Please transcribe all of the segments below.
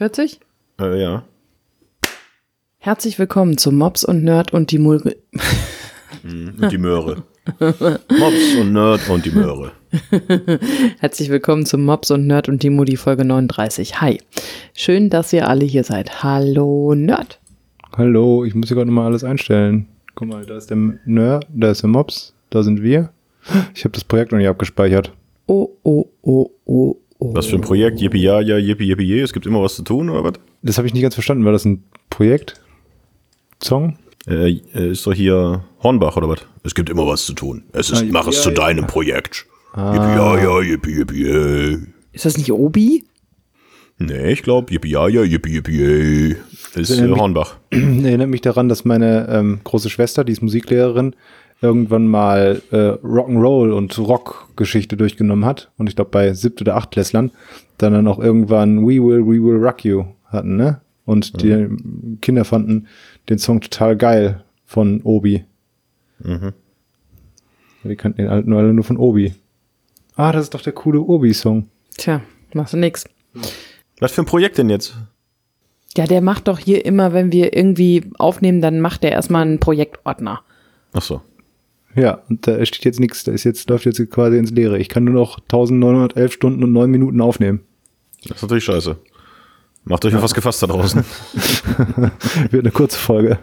40? Ja. Herzlich willkommen zu Mops und Nerd und die Und die Möhre. Mops und Nerd und die Möhre. Herzlich willkommen zu Mops und Nerd und die Mudi Folge 39. Hi. Schön, dass ihr alle hier seid. Hallo Nerd. Hallo, ich muss hier gerade nochmal alles einstellen. Guck mal, da ist der Nerd, da ist der Mops, da sind wir. Ich habe das Projekt noch nicht abgespeichert. Oh. Was für ein Projekt? Yippie, ja, yippie, yippie, je. Es gibt immer was zu tun, oder was? Das habe ich nicht ganz verstanden. War das ein Projekt? Song? Ist doch hier Hornbach, oder was? Es gibt immer was zu tun. Mach es zu deinem Projekt. Yippie, ja, yippie, yippie, je. Ist das nicht Obi? Nee, ich glaube, yippie, ja, yippie, yippie, je. Ist Hornbach. Erinnert mich daran, dass meine große Schwester, die ist Musiklehrerin, irgendwann mal Rock'n'Roll und Rock-Geschichte durchgenommen hat. Und ich glaube bei 7. oder 8. Klässlern dann auch irgendwann We Will Rock You hatten, ne? Und die Kinder fanden den Song total geil von Obi. Mhm. Die kannten den halt nur von Obi. Ah, das ist doch der coole Obi-Song. Tja, machst du nix. Was für ein Projekt denn jetzt? Ja, der macht doch hier immer, wenn wir irgendwie aufnehmen, dann macht der erstmal einen Projektordner. Ach so. Ja, und da steht jetzt nichts, läuft jetzt quasi ins Leere. Ich kann nur noch 1911 Stunden und 9 Minuten aufnehmen. Das ist natürlich scheiße. Macht euch auf was gefasst da draußen. Wird eine kurze Folge.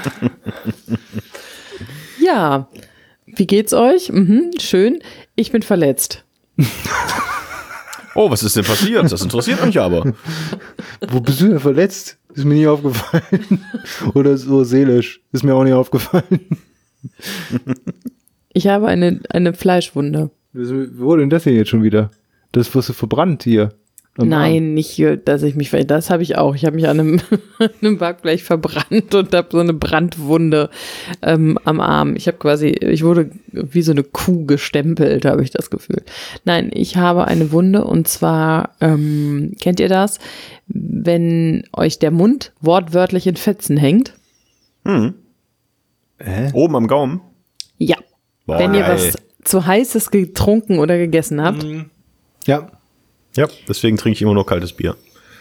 Ja, wie geht's euch? Schön. Ich bin verletzt. Oh, was ist denn passiert? Das interessiert mich aber. Wo bist du denn verletzt? Ist mir nie aufgefallen. Oder so seelisch. Ist mir auch nie aufgefallen. Ich habe eine Fleischwunde. Wo denn das denn jetzt schon wieder? Das wirst du verbrannt hier. Nein, nicht, dass ich mich, das habe ich auch. Ich habe mich an einem Backblech verbrannt und habe so eine Brandwunde am Arm. Ich wurde wie so eine Kuh gestempelt, habe ich das Gefühl. Nein, ich habe eine Wunde und zwar, kennt ihr das? Wenn euch der Mund wortwörtlich in Fetzen hängt. Oben am Gaumen? Ja. Boah, wenn ihr was zu Heißes getrunken oder gegessen habt. Ja. Ja, deswegen trinke ich immer nur kaltes Bier.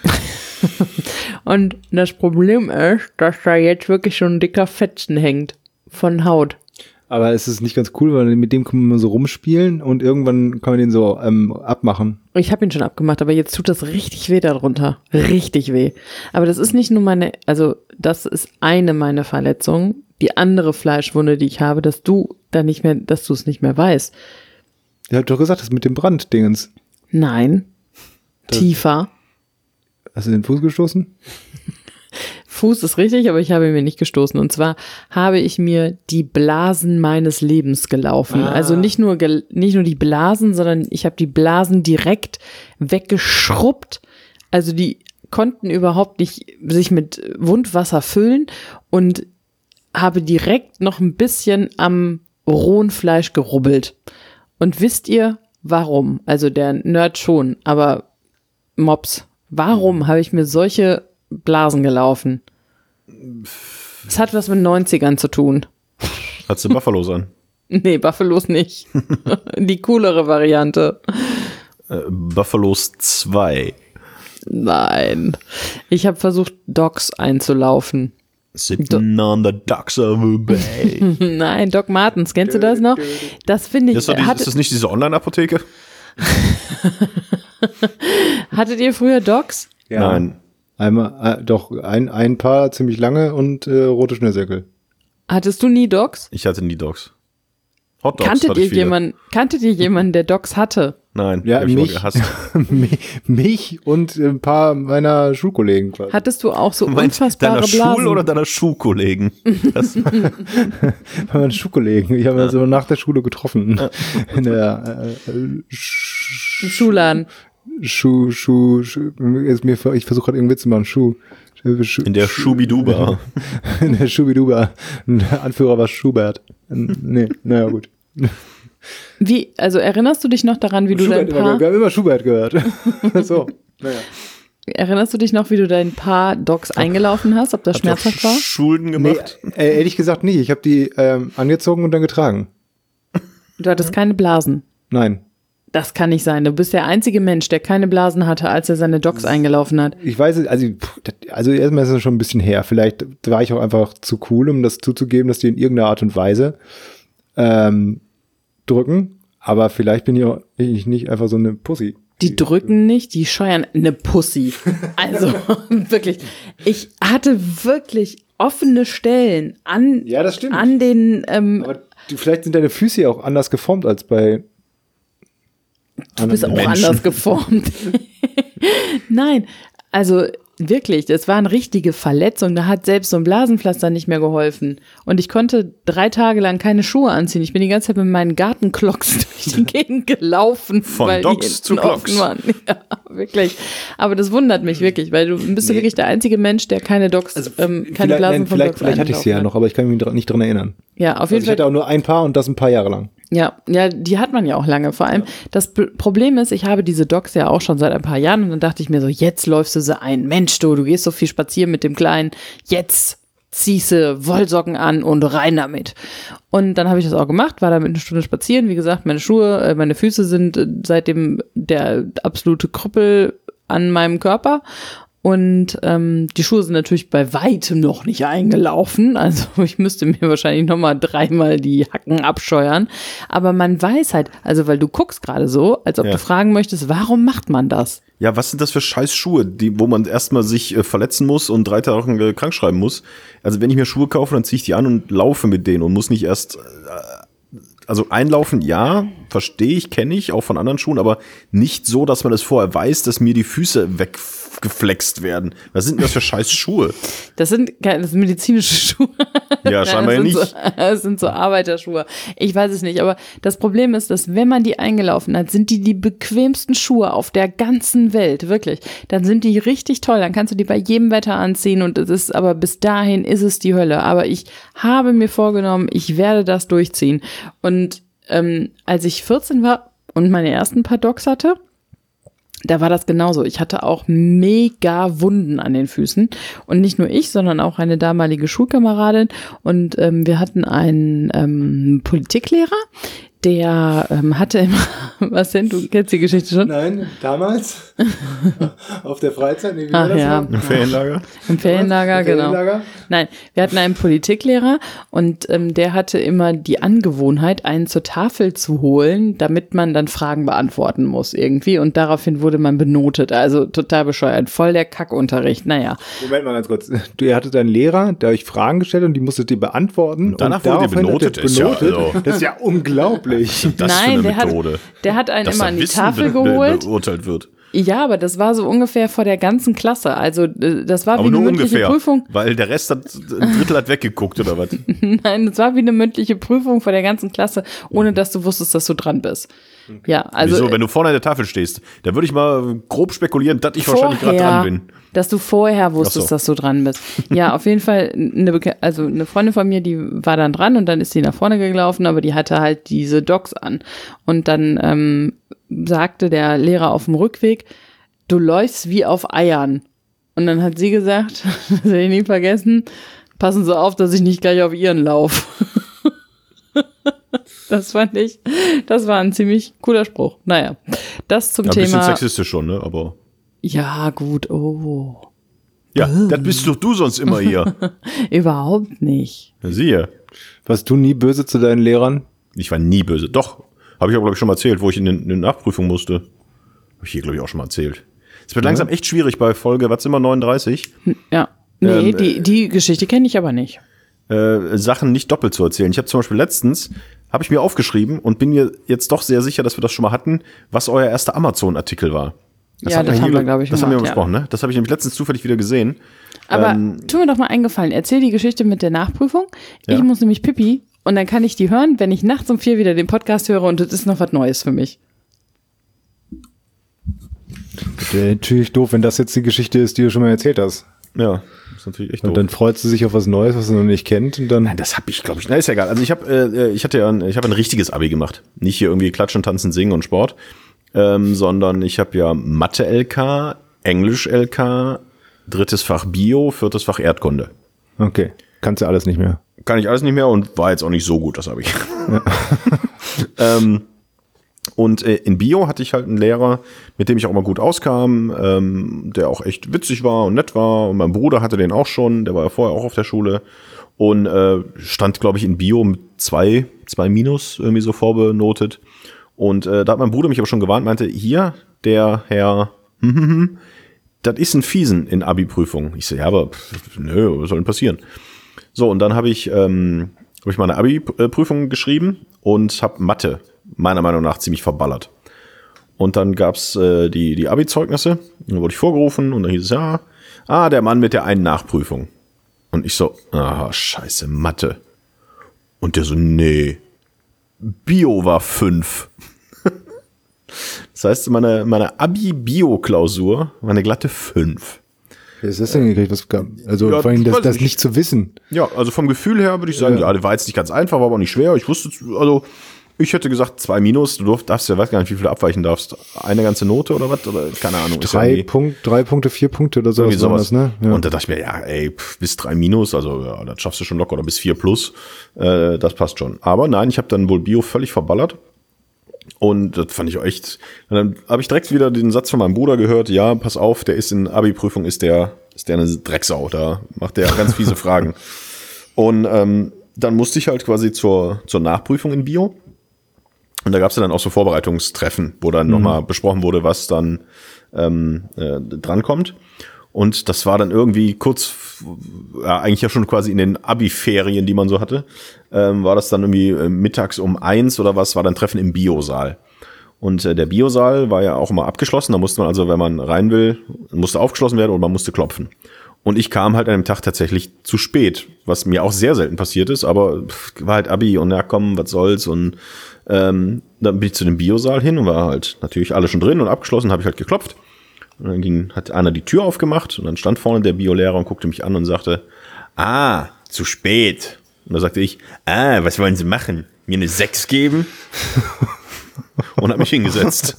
Und das Problem ist, dass da jetzt wirklich schon ein dicker Fetzen hängt von Haut. Aber es ist nicht ganz cool, weil mit dem kann man so rumspielen und irgendwann kann man den so abmachen. Ich habe ihn schon abgemacht, aber jetzt tut das richtig weh darunter. Richtig weh. Aber das ist nicht nur das ist eine meiner Verletzungen. Die andere Fleischwunde, die ich habe, dass du es nicht mehr weißt. Ihr habt doch gesagt, das mit dem Branddingens. Nein. Tiefer. Hast du den Fuß gestoßen? Fuß ist richtig, aber ich habe mir nicht gestoßen. Und zwar habe ich mir die Blasen meines Lebens gelaufen. Also nicht nur die Blasen, sondern ich habe die Blasen direkt weggeschrubbt. Also die konnten überhaupt nicht sich mit Wundwasser füllen und habe direkt noch ein bisschen am rohen Fleisch gerubbelt. Und wisst ihr, warum? Also der Nerd schon, aber Mops, warum habe ich mir solche Blasen gelaufen? Es hat was mit 90ern zu tun. Hattest du Buffalos an? Nee, Buffalos nicht. Die coolere Variante. Buffalos 2. Nein. Ich habe versucht, Docs einzulaufen. Sitting on the docks of a bay. Nein, Doc Martens, kennst du das noch? Das finde ich. Ist das nicht diese Online-Apotheke? Hattet ihr früher Docs? Ja. Nein. Einmal, doch, ein paar ziemlich lange und rote Schnürsenkel. Hattest du nie Docs? Ich hatte nie Docs. Hotdogs Kanntet ihr jemanden, der Docs hatte? Nein, ja, hab ich immer gehasst. mich und ein paar meiner Schulkollegen quasi. Hattest du auch so unfassbare Deiner Blasen? Schul- oder deiner Schulkollegen? Meine Schulkollegen. Ich habe also nach der Schule getroffen. In der Schulan. ich versuche gerade irgendeinen Witz zu machen. In der Schubiduba. In der Schubiduba. Der Anführer war Schubert. Nee, naja, gut. Wie, also erinnerst du dich noch daran, wie Schubert du dein Paar... Wir haben immer Schubert gehört. So, naja. Erinnerst du dich noch, wie du dein Paar Docs eingelaufen hast, ob das schmerzhaft war? Schulden gemacht? Nee, ehrlich gesagt nicht. Ich habe die angezogen und dann getragen. Du hattest keine Blasen. Nein. Das kann nicht sein. Du bist der einzige Mensch, der keine Blasen hatte, als er seine Docs eingelaufen hat. Ich weiß es, also erstmal ist es schon ein bisschen her. Vielleicht war ich auch einfach zu cool, um das zuzugeben, dass die in irgendeiner Art und Weise drücken. Aber vielleicht bin ich nicht einfach so eine Pussy. Die drücken nicht, die scheuern eine Pussy. Also wirklich. Ich hatte wirklich offene Stellen an den. Aber vielleicht sind deine Füße ja auch anders geformt als bei. Du bist auch anders geformt. Nein, also wirklich, das waren richtige Verletzungen. Da hat selbst so ein Blasenpflaster nicht mehr geholfen. Und ich konnte 3 Tage lang keine Schuhe anziehen. Ich bin die ganze Zeit mit meinen Gartenklocks durch die Gegend gelaufen. Von Docks zu Klocks. Ja, wirklich. Aber das wundert mich wirklich, weil du bist wirklich der einzige Mensch, der keine Docks, keine Blasen von Docks vielleicht hatte ich sie ja noch, aber ich kann mich nicht dran erinnern. Ja, auf jeden Fall. Ich hatte auch nur ein Paar und das ein paar Jahre lang. Ja, die hat man ja auch lange. Vor allem, das Problem ist, ich habe diese Docs ja auch schon seit ein paar Jahren und dann dachte ich mir so, jetzt läufst du sie ein. Mensch, du gehst so viel spazieren mit dem Kleinen. Jetzt ziehst du Wollsocken an und rein damit. Und dann habe ich das auch gemacht, war damit eine Stunde spazieren. Wie gesagt, meine Füße sind seitdem der absolute Krüppel an meinem Körper. Und die Schuhe sind natürlich bei weitem noch nicht eingelaufen. Also ich müsste mir wahrscheinlich nochmal 3-mal die Hacken abscheuern. Aber man weiß halt, also weil du guckst gerade so, als ob du fragen möchtest, warum macht man das? Ja, was sind das für scheiß Schuhe, wo man erstmal sich verletzen muss und 3 Tage krank schreiben muss? Also wenn ich mir Schuhe kaufe, dann ziehe ich die an und laufe mit denen und muss nicht erst... Also einlaufen, ja, verstehe ich, kenne ich, auch von anderen Schuhen, aber nicht so, dass man es vorher weiß, dass mir die Füße weggeflext werden. Was sind denn das für scheiß Schuhe? Das sind medizinische Schuhe. Ja, scheinbar ja nicht. Das sind so Arbeiterschuhe. Ich weiß es nicht, aber das Problem ist, dass wenn man die eingelaufen hat, sind die bequemsten Schuhe auf der ganzen Welt, wirklich. Dann sind die richtig toll, dann kannst du die bei jedem Wetter anziehen und es ist, aber bis dahin ist es die Hölle. Aber ich habe mir vorgenommen, ich werde das durchziehen. Und als ich 14 war und meine ersten paar Docs hatte, da war das genauso. Ich hatte auch mega Wunden an den Füßen. Und nicht nur ich, sondern auch eine damalige Schulkameradin. Und wir hatten einen Politiklehrer, der hatte immer, was denn, du kennst die Geschichte schon? Nein, damals auf der Freizeit, nee, wie war das ja. Im Ferienlager? Im Ferienlager, genau. Nein, wir hatten einen Politiklehrer und der hatte immer die Angewohnheit, einen zur Tafel zu holen, damit man dann Fragen beantworten muss irgendwie und daraufhin wurde man benotet, also total bescheuert, voll der Kackunterricht, naja. Moment mal ganz kurz, ihr hattet einen Lehrer, der euch Fragen gestellt und die musstet ihr beantworten und danach wurde ihr benotet. Das ist ja unglaublich. Nein, der hat einen immer an die Tafel geholt. Beurteilt wird. Ja, aber das war so ungefähr vor der ganzen Klasse. Also das war aber wie eine mündliche ungefähr, Prüfung. Weil der Rest hat ein Drittel hat weggeguckt, oder was? Nein, das war wie eine mündliche Prüfung vor der ganzen Klasse, ohne dass du wusstest, dass du dran bist. Okay. Ja, also. Wieso, wenn du vorne an der Tafel stehst, da würde ich mal grob spekulieren, dass ich wahrscheinlich gerade dran bin. Dass du vorher wusstest, dass du dran bist. Ja, auf jeden Fall, eine Freundin von mir, die war dann dran und dann ist sie nach vorne gelaufen, aber die hatte halt diese Docs an. Und dann sagte der Lehrer auf dem Rückweg, du läufst wie auf Eiern. Und dann hat sie gesagt, das werde ich nie vergessen, passen Sie auf, dass ich nicht gleich auf Ihren laufe. Das war ein ziemlich cooler Spruch. Naja, das zum Thema. Ein bisschen sexistisch schon, ne, aber. Ja, gut, oh. Ja, das bist doch du sonst immer hier. Überhaupt nicht. Ja, siehe. Warst du nie böse zu deinen Lehrern? Ich war nie böse. Doch, habe ich aber, glaube ich, schon mal erzählt, wo ich in eine Nachprüfung musste. Habe ich hier, glaube ich, auch schon mal erzählt. Es wird langsam echt schwierig bei Folge, was immer 39. Ja, nee, die Geschichte kenne ich aber nicht. Sachen nicht doppelt zu erzählen. Ich habe zum Beispiel letztens, habe ich mir aufgeschrieben und bin mir jetzt doch sehr sicher, dass wir das schon mal hatten, was euer erster Amazon-Artikel war. Das haben wir, glaube ich, das haben wir besprochen, ne? Das habe ich nämlich letztens zufällig wieder gesehen. Aber tu mir doch mal einen Gefallen. Erzähl die Geschichte mit der Nachprüfung. Ja. Ich muss nämlich pipi und dann kann ich die hören, wenn ich nachts um 4 wieder den Podcast höre und das ist noch was Neues für mich. Das wäre natürlich doof, wenn das jetzt die Geschichte ist, die du schon mal erzählt hast. Ja, das ist natürlich echt doof. Und dann freut sie sich auf was Neues, was sie noch nicht kennt. Und dann Nein, das habe ich, glaube ich. Na, ist ja egal. Also ich habe ein richtiges Abi gemacht. Nicht hier irgendwie Klatschen, Tanzen, Singen und Sport. Sondern ich habe ja Mathe-LK, Englisch-LK, 3. Fach Bio, 4. Fach Erdkunde. Okay, kannst du alles nicht mehr. Kann ich alles nicht mehr und war jetzt auch nicht so gut, das habe ich. Ja. Und in Bio hatte ich halt einen Lehrer, mit dem ich auch immer gut auskam, der auch echt witzig war und nett war. Und mein Bruder hatte den auch schon, der war ja vorher auch auf der Schule. Und stand, glaube ich, in Bio mit 2 minus irgendwie so vorbenotet. Und da hat mein Bruder mich aber schon gewarnt, meinte, hier, der Herr, das ist ein Fiesen in Abi-Prüfung. Ich so, ja, aber nö, was soll denn passieren? So, und dann habe ich meine Abi-Prüfung geschrieben und habe Mathe meiner Meinung nach ziemlich verballert. Und dann gab's die Abi-Zeugnisse, dann wurde ich vorgerufen und dann hieß es, ja, der Mann mit der einen Nachprüfung. Und ich so, scheiße, Mathe. Und der so, nee, Bio war 5. Das heißt, meine Abi-Bio-Klausur war eine glatte 5. Wie ist das denn gekriegt? Also Ja, vor allem das nicht. nicht zu wissen. Ja, also vom Gefühl her würde ich sagen, ja, der war jetzt nicht ganz einfach, war aber auch nicht schwer. Ich hätte gesagt 2 minus, du darfst ja, weiß gar nicht, wie viel du abweichen darfst. Eine ganze Note oder was? Oder keine Ahnung. 3 Punkte, 4 Punkte oder sowas. Sowas. Ne? Ja. Und da dachte ich mir, ja, ey, bis 3 minus, also ja, das schaffst du schon locker, oder bis 4 plus, das passt schon. Aber nein, ich habe dann wohl Bio völlig verballert. Und das fand ich auch echt. Und dann habe ich direkt wieder den Satz von meinem Bruder gehört, ja, pass auf, der ist in Abi-Prüfung, ist der eine Drecksau, da macht der ganz fiese Fragen. Und dann musste ich halt quasi zur Nachprüfung in Bio. Und da gab es dann auch so Vorbereitungstreffen, wo dann nochmal besprochen wurde, was dann drankommt. Und das war dann irgendwie kurz, eigentlich ja schon quasi in den Abi-Ferien, die man so hatte, war das dann irgendwie mittags um 1 oder was, war dann Treffen im Biosaal. Und der Biosaal war ja auch immer abgeschlossen, da musste man also, wenn man rein will, musste aufgeschlossen werden und man musste klopfen. Und ich kam halt an dem Tag tatsächlich zu spät, was mir auch sehr selten passiert ist, aber war halt Abi und ja komm, was soll's. Und dann bin ich zu dem Biosaal hin und war halt natürlich alle schon drin und abgeschlossen, habe ich halt geklopft. Und dann hat einer die Tür aufgemacht und dann stand vorne der Biolehrer und guckte mich an und sagte, zu spät. Und da sagte ich, was wollen Sie machen? Mir eine 6 geben? Und hat mich hingesetzt.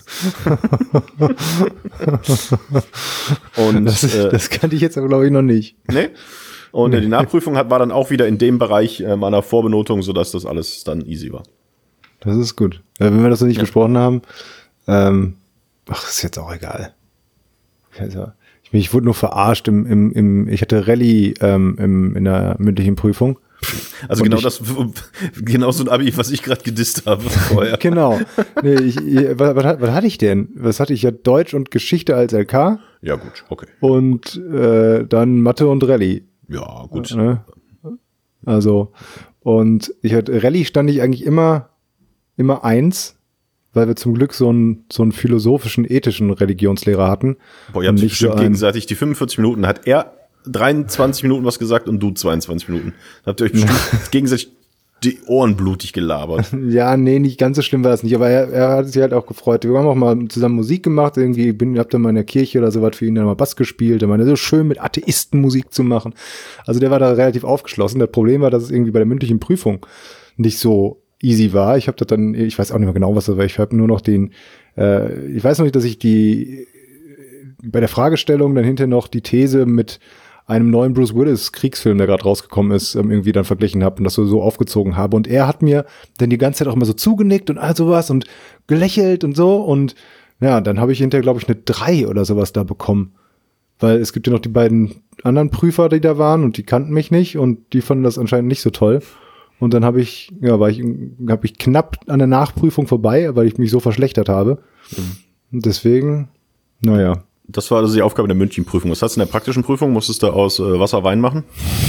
Und das kannte ich jetzt aber, glaube ich, noch nicht. Nee. Und die Nachprüfung war dann auch wieder in dem Bereich meiner Vorbenotung, sodass das alles dann easy war. Das ist gut. Wenn wir das noch nicht besprochen haben, ist jetzt auch egal. Also, ich wurde nur verarscht ich hatte Rallye in der mündlichen Prüfung. Also genau so ein Abi, was ich gerade gedisst habe vorher. Genau. Nee, was hatte ich denn? Was hatte ich? Ja, Deutsch und Geschichte als LK. Ja gut, okay. Und dann Mathe und Rallye. Ja, gut. Also, und Rallye stand ich eigentlich immer 1, weil wir zum Glück so einen philosophischen, ethischen Religionslehrer hatten. Boah, ihr habt bestimmt gegenseitig die 45 Minuten, hat er 23 Minuten was gesagt und du 22 Minuten. Da habt ihr euch bestimmt gegenseitig die Ohren blutig gelabert. Ja, nee, nicht ganz so schlimm war das nicht, aber er hat sich halt auch gefreut. Wir haben auch mal zusammen Musik gemacht, irgendwie hab dann mal in der Kirche oder sowas für ihn dann mal Bass gespielt, er meinte, so schön mit Atheisten Musik zu machen. Also der war da relativ aufgeschlossen. Das Problem war, dass es irgendwie bei der mündlichen Prüfung nicht so easy war. Ich habe das dann, ich weiß auch nicht mehr genau, was das war. Ich habe nur noch ich weiß noch nicht, dass ich bei der Fragestellung dann hinterher noch die These mit einem neuen Bruce Willis Kriegsfilm, der gerade rausgekommen ist, irgendwie dann verglichen habe und das so aufgezogen habe. Und er hat mir dann die ganze Zeit auch immer so zugenickt und all sowas und gelächelt und so. Und ja, dann habe ich hinterher, glaube ich, eine 3 oder sowas da bekommen. Weil es gibt ja noch die beiden anderen Prüfer, die da waren und die kannten mich nicht und die fanden das anscheinend nicht so toll. Und dann habe ich knapp an der Nachprüfung vorbei, weil ich mich so verschlechtert habe. Und deswegen, naja. Das war also die Aufgabe der Münchenprüfung. Was hast du in der praktischen Prüfung? Musstest du aus Wasser Wein machen?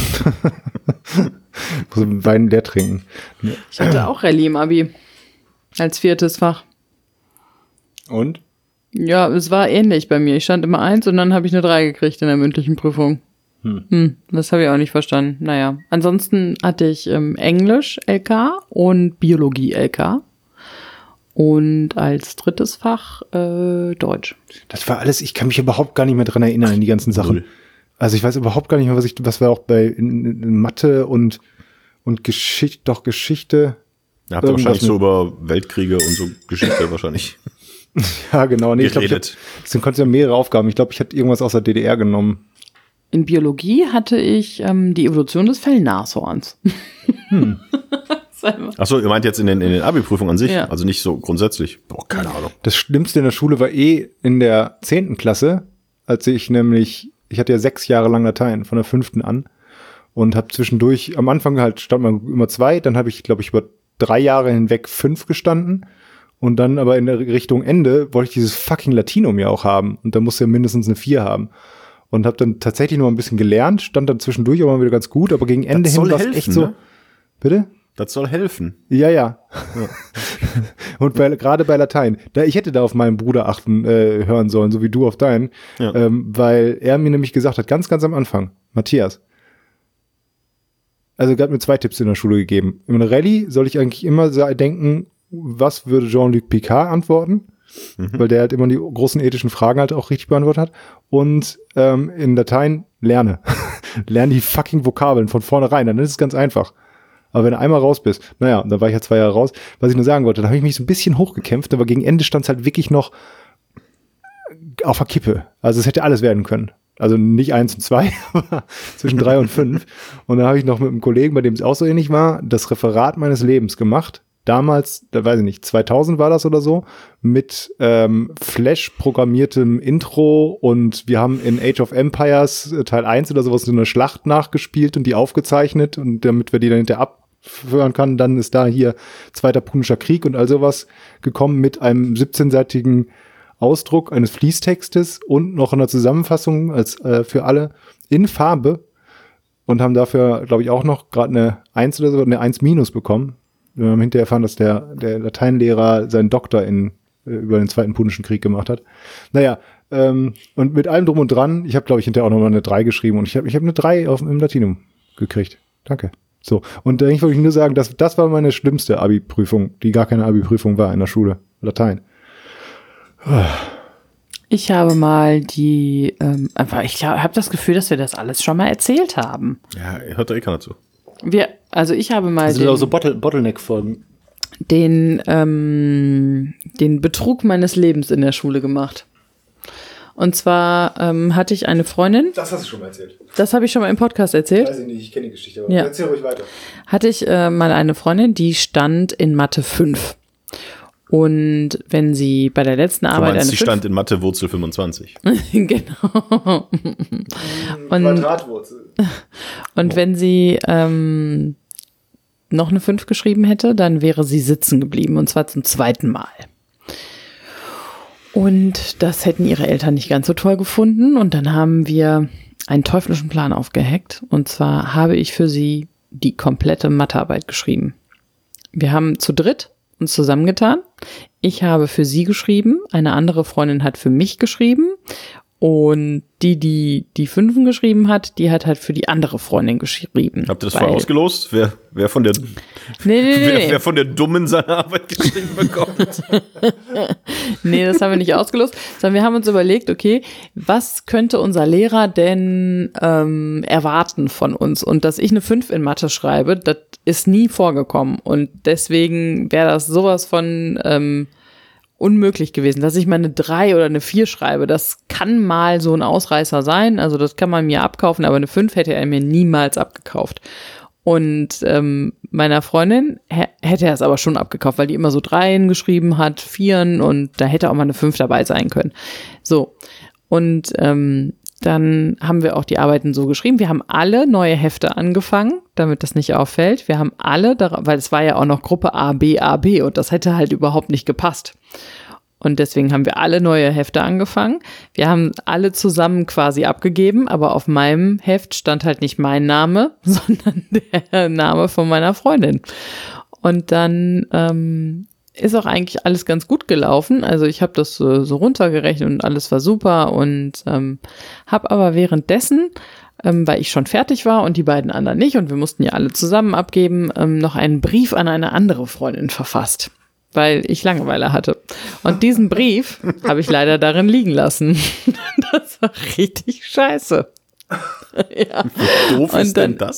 Muss Wein leer trinken. Ich hatte auch Rallye im Abi. Als 4. Fach. Und? Ja, es war ähnlich bei mir. Ich stand immer 1 und dann habe ich eine 3 gekriegt in der mündlichen Prüfung. Das habe ich auch nicht verstanden. Naja, ansonsten hatte ich Englisch LK und Biologie LK. Und als 3. Fach Deutsch. Das war alles, ich kann mich überhaupt gar nicht mehr dran erinnern an die ganzen Sachen. Also ich weiß überhaupt gar nicht mehr, was wir auch bei in Mathe und Geschichte. Da habt ihr wahrscheinlich so über Weltkriege und so Geschichte wahrscheinlich. Ja, genau. Nee, geredet. Das konntest ja mehrere Aufgaben. Ich glaube, ich hatte irgendwas aus der DDR genommen. In Biologie hatte ich die Evolution des Fellnashorns. Das Achso, ihr meint jetzt in den Abi-Prüfungen an sich? Ja. Also nicht so grundsätzlich? Boah, keine Ahnung. Das Schlimmste in der Schule war in der 10. Klasse, als ich hatte ja 6 Jahre lang Latein, von der 5. an. Und habe zwischendurch, am Anfang halt stand man immer 2, dann habe ich, glaube ich, über 3 Jahre hinweg 5 gestanden. Und dann aber in der Richtung Ende wollte ich dieses fucking Latinum ja auch haben. Und da musste ja mindestens eine 4 haben. Und habe dann tatsächlich noch ein bisschen gelernt, stand dann zwischendurch auch mal wieder ganz gut, aber gegen Ende hin war es echt so. Ne? Bitte? Das soll helfen. Ja. Und gerade bei Latein. Ich hätte da auf meinen Bruder hören sollen, so wie du auf deinen. Ja. Weil er mir nämlich gesagt hat, ganz, ganz am Anfang, Matthias, also er hat mir 2 Tipps in der Schule gegeben. Im Rallye soll ich eigentlich immer denken, was würde Jean-Luc Picard antworten? Weil der halt immer die großen ethischen Fragen halt auch richtig beantwortet hat. Und in Latein lerne. Lerne die fucking Vokabeln von vornherein, dann ist es ganz einfach. Aber wenn du einmal raus bist, naja, und dann war ich ja 2 Jahre raus, was ich nur sagen wollte, da habe ich mich so ein bisschen hochgekämpft, aber gegen Ende stand es halt wirklich noch auf der Kippe. Also es hätte alles werden können. Also nicht 1 und 2, aber zwischen 3 und 5. Und dann habe ich noch mit einem Kollegen, bei dem es auch so ähnlich war, das Referat meines Lebens gemacht. Damals, da weiß ich nicht, 2000 war das oder so, mit Flash-programmiertem Intro, und wir haben in Age of Empires Teil 1 oder sowas so eine Schlacht nachgespielt und die aufgezeichnet, und damit wir die dann hinterher abhören können, dann ist da hier Zweiter Punischer Krieg und all sowas gekommen mit einem 17-seitigen Ausdruck eines Fließtextes und noch einer Zusammenfassung als für alle in Farbe, und haben dafür, glaube ich, auch noch gerade eine 1 oder so, eine 1- bekommen. Wir haben hinterher erfahren, dass der Lateinlehrer seinen Doktor über den Zweiten Punischen Krieg gemacht hat. Naja, und mit allem drum und dran, ich habe, glaube ich, hinterher auch noch mal eine 3 geschrieben, und ich hab eine 3 im Latinum gekriegt. Danke. So, und eigentlich wollte ich nur sagen, das war meine schlimmste Abi-Prüfung, die gar keine Abi-Prüfung war in der Schule. Latein. Ich habe mal ich habe das Gefühl, dass wir das alles schon mal erzählt haben. Ja, hört da eh keiner zu. Ich habe mal Das sind auch so Bottleneck-Folgen. den Betrug meines Lebens in der Schule gemacht. Und zwar hatte ich eine Freundin. Das hast du schon mal erzählt. Das habe ich schon mal im Podcast erzählt. Weiß ich nicht, ich kenne die Geschichte, aber Ja. erzähl ruhig weiter. Hatte ich mal eine Freundin, die stand in Mathe 5. Und wenn sie bei der letzten Du Arbeit meinst, eine sie 5 stand in Mathe Wurzel 25. Genau. Quadratwurzel. Und wenn sie noch eine 5 geschrieben hätte, dann wäre sie sitzen geblieben, und zwar zum 2. Mal. Und das hätten ihre Eltern nicht ganz so toll gefunden, und dann haben wir einen teuflischen Plan aufgeheckt, und zwar habe ich für sie die komplette Mathearbeit geschrieben. Wir haben zu dritt uns zusammengetan. Ich habe für sie geschrieben, eine andere Freundin hat für mich geschrieben, und die 5 geschrieben hat, die hat halt für die andere Freundin geschrieben. Habt ihr das vorher ausgelost? Wer von der Nee. wer von der Dummen seine Arbeit geschrieben bekommt? Nee, das haben wir nicht ausgelost, sondern wir haben uns überlegt, okay, was könnte unser Lehrer denn erwarten von uns? Und dass ich eine 5 in Mathe schreibe, das ist nie vorgekommen. Und deswegen wäre das sowas von unmöglich gewesen, dass ich mal eine 3 oder eine 4 schreibe. Das kann mal so ein Ausreißer sein, also das kann man mir abkaufen, aber eine 5 hätte er mir niemals abgekauft. Und meiner Freundin hätte er es aber schon abgekauft, weil die immer so 3 geschrieben hat, 4, und da hätte auch mal eine 5 dabei sein können. So, und dann haben wir auch die Arbeiten so geschrieben. Wir haben alle neue Hefte angefangen, damit das nicht auffällt. Wir haben alle, weil es war ja auch noch Gruppe A, B, und das hätte halt überhaupt nicht gepasst. Und deswegen haben wir alle neue Hefte angefangen. Wir haben alle zusammen quasi abgegeben, aber auf meinem Heft stand halt nicht mein Name, sondern der Name von meiner Freundin. Und dann ist auch eigentlich alles ganz gut gelaufen. Also ich habe das so runtergerechnet und alles war super, und habe aber währenddessen, weil ich schon fertig war und die beiden anderen nicht, und wir mussten ja alle zusammen abgeben, noch einen Brief an eine andere Freundin verfasst, weil ich Langeweile hatte. Und diesen Brief habe ich leider darin liegen lassen. Das war richtig scheiße. Ja. Wie doof ist denn das?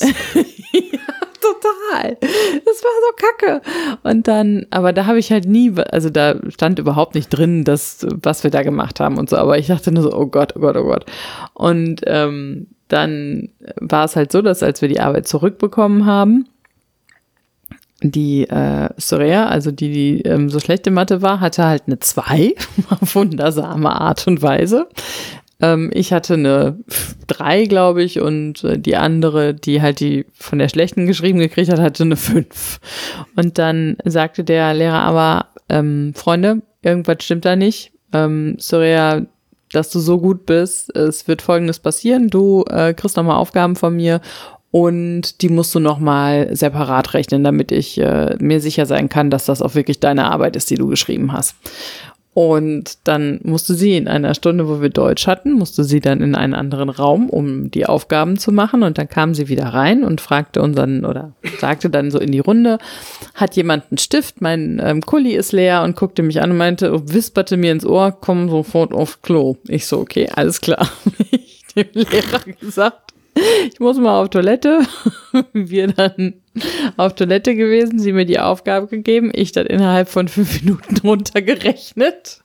Total. Das war so kacke. Und dann, aber da habe ich halt nie, also da stand überhaupt nicht drin, was wir da gemacht haben und so, aber ich dachte nur so, oh Gott, oh Gott, oh Gott. Und dann war es halt so, dass als wir die Arbeit zurückbekommen haben, Soraya, also die so schlechte Mathe war, hatte halt eine 2 auf wundersame Art und Weise. Ich hatte eine 3, glaube ich, und die andere, die halt die von der schlechten geschrieben gekriegt hat, hatte eine 5. Und dann sagte der Lehrer aber, Freunde, irgendwas stimmt da nicht. Soraya, dass du so gut bist, es wird Folgendes passieren. Du kriegst nochmal Aufgaben von mir und die musst du nochmal separat rechnen, damit ich mir sicher sein kann, dass das auch wirklich deine Arbeit ist, die du geschrieben hast. Und dann musste sie in einer Stunde, wo wir Deutsch hatten, musste sie dann in einen anderen Raum, um die Aufgaben zu machen. Und dann kam sie wieder rein und fragte sagte dann so in die Runde, hat jemand einen Stift? Mein Kuli ist leer, und guckte mich an und meinte, wisperte mir ins Ohr, komm sofort aufs Klo. Ich so, okay, alles klar. Ich dem Lehrer gesagt, ich muss mal auf Toilette. Wir dann auf Toilette gewesen, sie mir die Aufgabe gegeben, ich dann innerhalb von 5 Minuten runtergerechnet.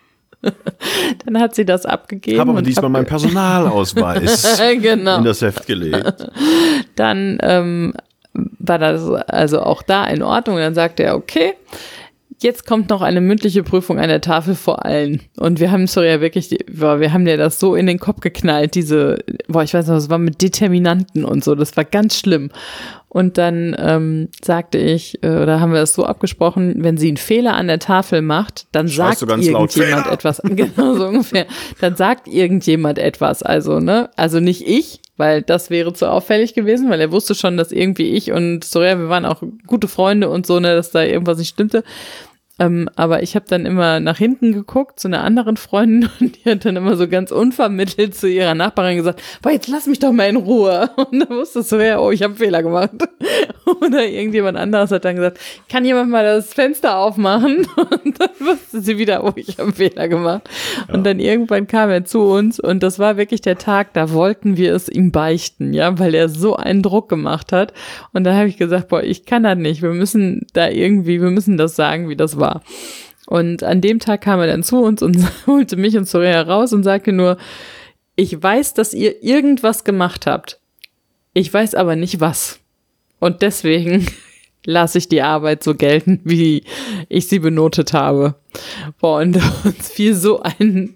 Dann hat sie das abgegeben. Habe aber diesmal meinen Personalausweis in das Heft gelegt. Dann war das also auch da in Ordnung. Dann sagte er, okay, jetzt kommt noch eine mündliche Prüfung an der Tafel vor allen. Und wir haben Soraya wirklich, wir haben dir das so in den Kopf geknallt, ich weiß noch, das war mit Determinanten und so, das war ganz schlimm. Und dann sagte ich, oder haben wir das so abgesprochen, wenn sie einen Fehler an der Tafel macht, dann sagt irgendjemand etwas. Genau, so ungefähr. Dann sagt irgendjemand etwas. Also nicht ich, weil das wäre zu auffällig gewesen, weil er wusste schon, dass irgendwie ich und Soraya, wir waren auch gute Freunde und so, dass da irgendwas nicht stimmte. Aber ich habe dann immer nach hinten geguckt zu einer anderen Freundin und die hat dann immer so ganz unvermittelt zu ihrer Nachbarin gesagt, boah, jetzt lass mich doch mal in Ruhe. Und da wusste Soraya, oh, ich habe einen Fehler gemacht. Oder irgendjemand anderes hat dann gesagt, kann jemand mal das Fenster aufmachen? Und dann wusste sie wieder, oh, ich habe einen Fehler gemacht. Ja. Und dann irgendwann kam er zu uns und das war wirklich der Tag, da wollten wir es ihm beichten, ja, weil er so einen Druck gemacht hat. Und da habe ich gesagt, boah, ich kann das nicht. Wir müssen das sagen, wie das war. Und an dem Tag kam er dann zu uns und holte mich und Soraya raus und sagte nur, ich weiß, dass ihr irgendwas gemacht habt. Ich weiß aber nicht was. Und deswegen lasse ich die Arbeit so gelten, wie ich sie benotet habe. Boah, und uns fiel so ein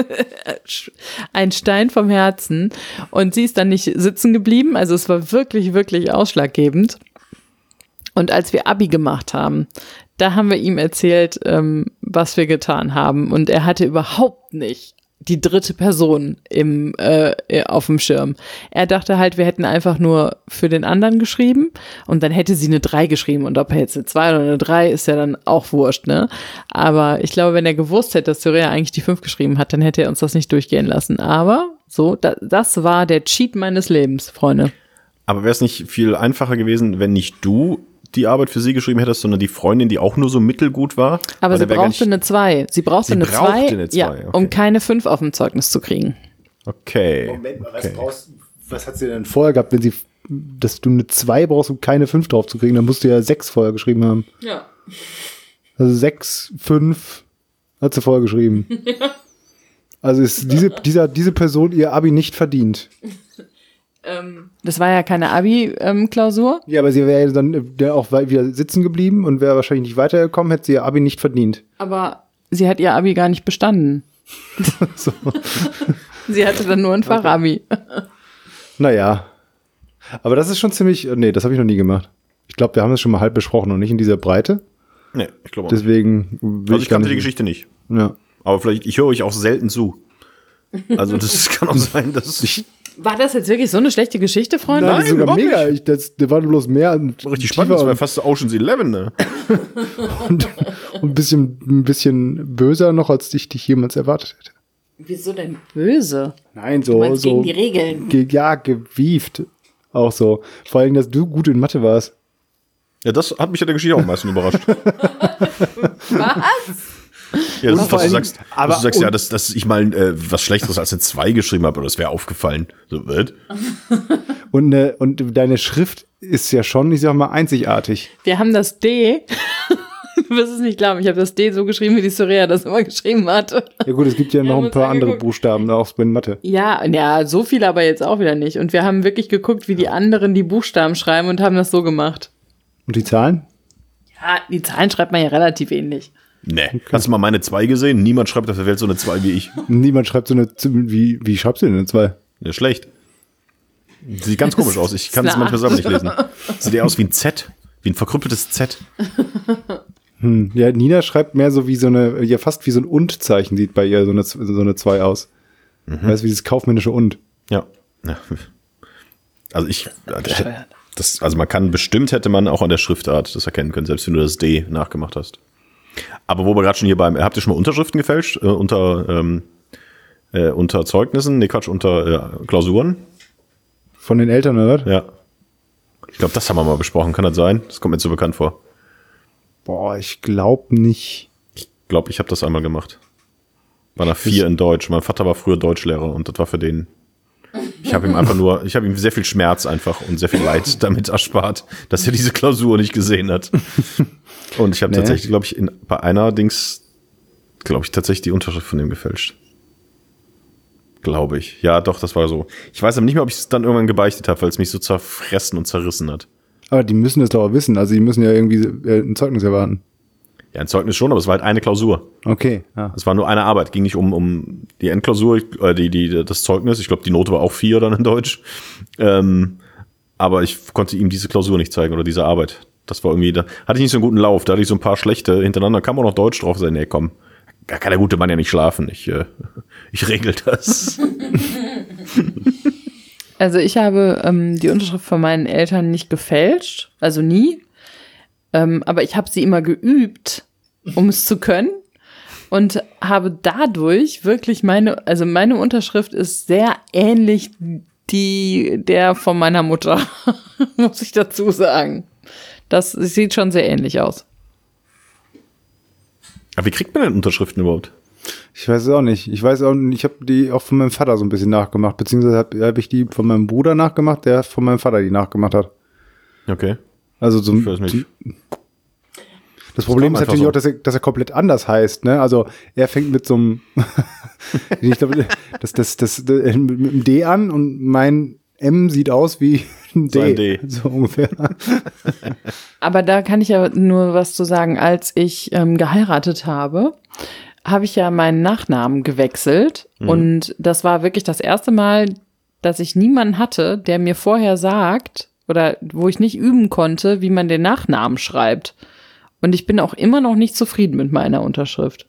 Stein vom Herzen. Und sie ist dann nicht sitzen geblieben. Also es war wirklich, wirklich ausschlaggebend. Und als wir Abi gemacht haben, da haben wir ihm erzählt, was wir getan haben. Und er hatte überhaupt nicht die dritte Person auf dem Schirm. Er dachte halt, wir hätten einfach nur für den anderen geschrieben und dann hätte sie eine 3 geschrieben. Und ob er jetzt eine 2 oder eine 3, ist ja dann auch wurscht, ne? Aber ich glaube, wenn er gewusst hätte, dass Soraya eigentlich die 5 geschrieben hat, dann hätte er uns das nicht durchgehen lassen. Aber so, das war der Cheat meines Lebens, Freunde. Aber wäre es nicht viel einfacher gewesen, wenn nicht du die Arbeit für sie geschrieben hättest, sondern die Freundin, die auch nur so mittelgut war? Aber sie brauchte eine 2. Sie brauchte eine 2, ja, okay, um keine 5 auf dem Zeugnis zu kriegen. Okay. Moment mal, was hat sie denn vorher gehabt, wenn dass du eine 2 brauchst, um keine 5 drauf zu kriegen? Dann musst du ja 6 vorher geschrieben haben. Ja. Also 6, 5 hat sie vorher geschrieben. Ja. Also ist diese Person ihr Abi nicht verdient. Das war ja keine Abi-Klausur. Ja, aber sie wäre dann auch wieder sitzen geblieben und wäre wahrscheinlich nicht weitergekommen, hätte sie ihr Abi nicht verdient. Aber sie hat ihr Abi gar nicht bestanden. So. Sie hatte dann nur ein Fachabi. Naja. Aber das ist schon ziemlich, nee, das habe ich noch nie gemacht. Ich glaube, wir haben das schon mal halb besprochen und nicht in dieser Breite. Nee, ich glaube auch. Deswegen also ich kannte die Geschichte nicht. Ja. Aber vielleicht, ich höre euch auch selten zu. Also das kann auch sein, dass ich... War das jetzt wirklich so eine schlechte Geschichte, Freunde? Nein, das ist sogar mega. Der war bloß mehr. Richtig spannend, das war fast Ocean's 11, ne? und ein bisschen böser noch, als ich dich jemals erwartet hätte. Wieso denn böse? Nein, so. Du meinst gegen die Regeln. Gewieft. Auch so. Vor allem, dass du gut in Mathe warst. Ja, das hat mich an der Geschichte auch am meisten überrascht. Was? Ja, das ist, was du sagst. Aber du sagst ja, dass ich mal was Schlechteres als eine 2 geschrieben habe, aber das wäre aufgefallen. So wird. Und deine Schrift ist ja schon, ich sag mal, einzigartig. Wir haben das D. Du wirst es nicht glauben, ich habe das D so geschrieben, wie die Soraya das immer geschrieben hatte. Ja gut, es gibt ja noch ein paar andere Buchstaben, auch in Mathe. Ja, so viele aber jetzt auch wieder nicht. Und wir haben wirklich geguckt, wie die anderen die Buchstaben schreiben und haben das so gemacht. Und die Zahlen? Ja, die Zahlen schreibt man ja relativ ähnlich. Nee. Hast du mal meine 2 gesehen? Niemand schreibt auf der Welt so eine 2 wie ich. Niemand schreibt so eine, wie schreibst du denn eine 2? Ja, schlecht. Sieht ganz komisch aus. Ich kann es manchmal selber nicht lesen. Sieht eher aus wie ein Z. Wie ein verkrüppeltes Z. Ja, Nina schreibt mehr so wie so eine, ja fast wie so ein Und-Zeichen sieht bei ihr so eine 2 aus. Weißt du, wie dieses kaufmännische Und. Ja. Also also man kann, bestimmt hätte man auch an der Schriftart das erkennen können, selbst wenn du das D nachgemacht hast. Aber wo wir gerade schon hier habt ihr schon mal Unterschriften gefälscht? Unter Zeugnissen? Nee, Quatsch, unter Klausuren? Von den Eltern, oder? Ja. Ich glaube, das haben wir mal besprochen. Kann das sein? Das kommt mir zu bekannt vor. Boah, ich glaube nicht. Ich glaube, ich habe das einmal gemacht. War nach 4 in Deutsch. Mein Vater war früher Deutschlehrer und das war für den. Ich habe ihm sehr viel Schmerz einfach und sehr viel Leid damit erspart, dass er diese Klausur nicht gesehen hat. Und ich habe tatsächlich, glaube ich, bei einer Dings, tatsächlich die Unterschrift von dem gefälscht. Glaube ich. Ja, doch, das war so. Ich weiß aber nicht mehr, ob ich es dann irgendwann gebeichtet habe, weil es mich so zerfressen und zerrissen hat. Aber die müssen es doch auch wissen. Also die müssen ja irgendwie ein Zeugnis erwarten. Ja, ein Zeugnis schon, aber es war halt eine Klausur. Okay. Ja. Es war nur eine Arbeit. Ging nicht um die Endklausur, das Zeugnis. Ich glaube, die Note war auch 4 dann in Deutsch. Aber ich konnte ihm diese Klausur nicht zeigen oder diese Arbeit. Das war irgendwie, da hatte ich nicht so einen guten Lauf. Da hatte ich so ein paar schlechte hintereinander. Kam auch noch Deutsch drauf. Nee, komm. Da kann der gute Mann ja nicht schlafen. Ich regel das. Also ich habe die Unterschrift von meinen Eltern nicht gefälscht, also nie. Aber ich habe sie immer geübt, um es zu können. Und habe dadurch wirklich meine Unterschrift ist sehr ähnlich der von meiner Mutter, muss ich dazu sagen. Das sieht schon sehr ähnlich aus. Aber wie kriegt man denn Unterschriften überhaupt? Ich weiß es auch nicht. Ich habe die auch von meinem Vater so ein bisschen nachgemacht, beziehungsweise hab ich die von meinem Bruder nachgemacht, der von meinem Vater die nachgemacht hat. Okay. Also so ich weiß nicht. Das Problem ist natürlich auch, dass er komplett anders heißt, ne? Also er fängt mit so einem ich glaube, das mit einem D an und mein M sieht aus wie ein D. So ungefähr. Aber da kann ich ja nur was zu sagen. Als ich geheiratet habe ich ja meinen Nachnamen gewechselt. Und das war wirklich das erste Mal, dass ich niemanden hatte, der mir vorher sagt oder wo ich nicht üben konnte, wie man den Nachnamen schreibt. Und ich bin auch immer noch nicht zufrieden mit meiner Unterschrift.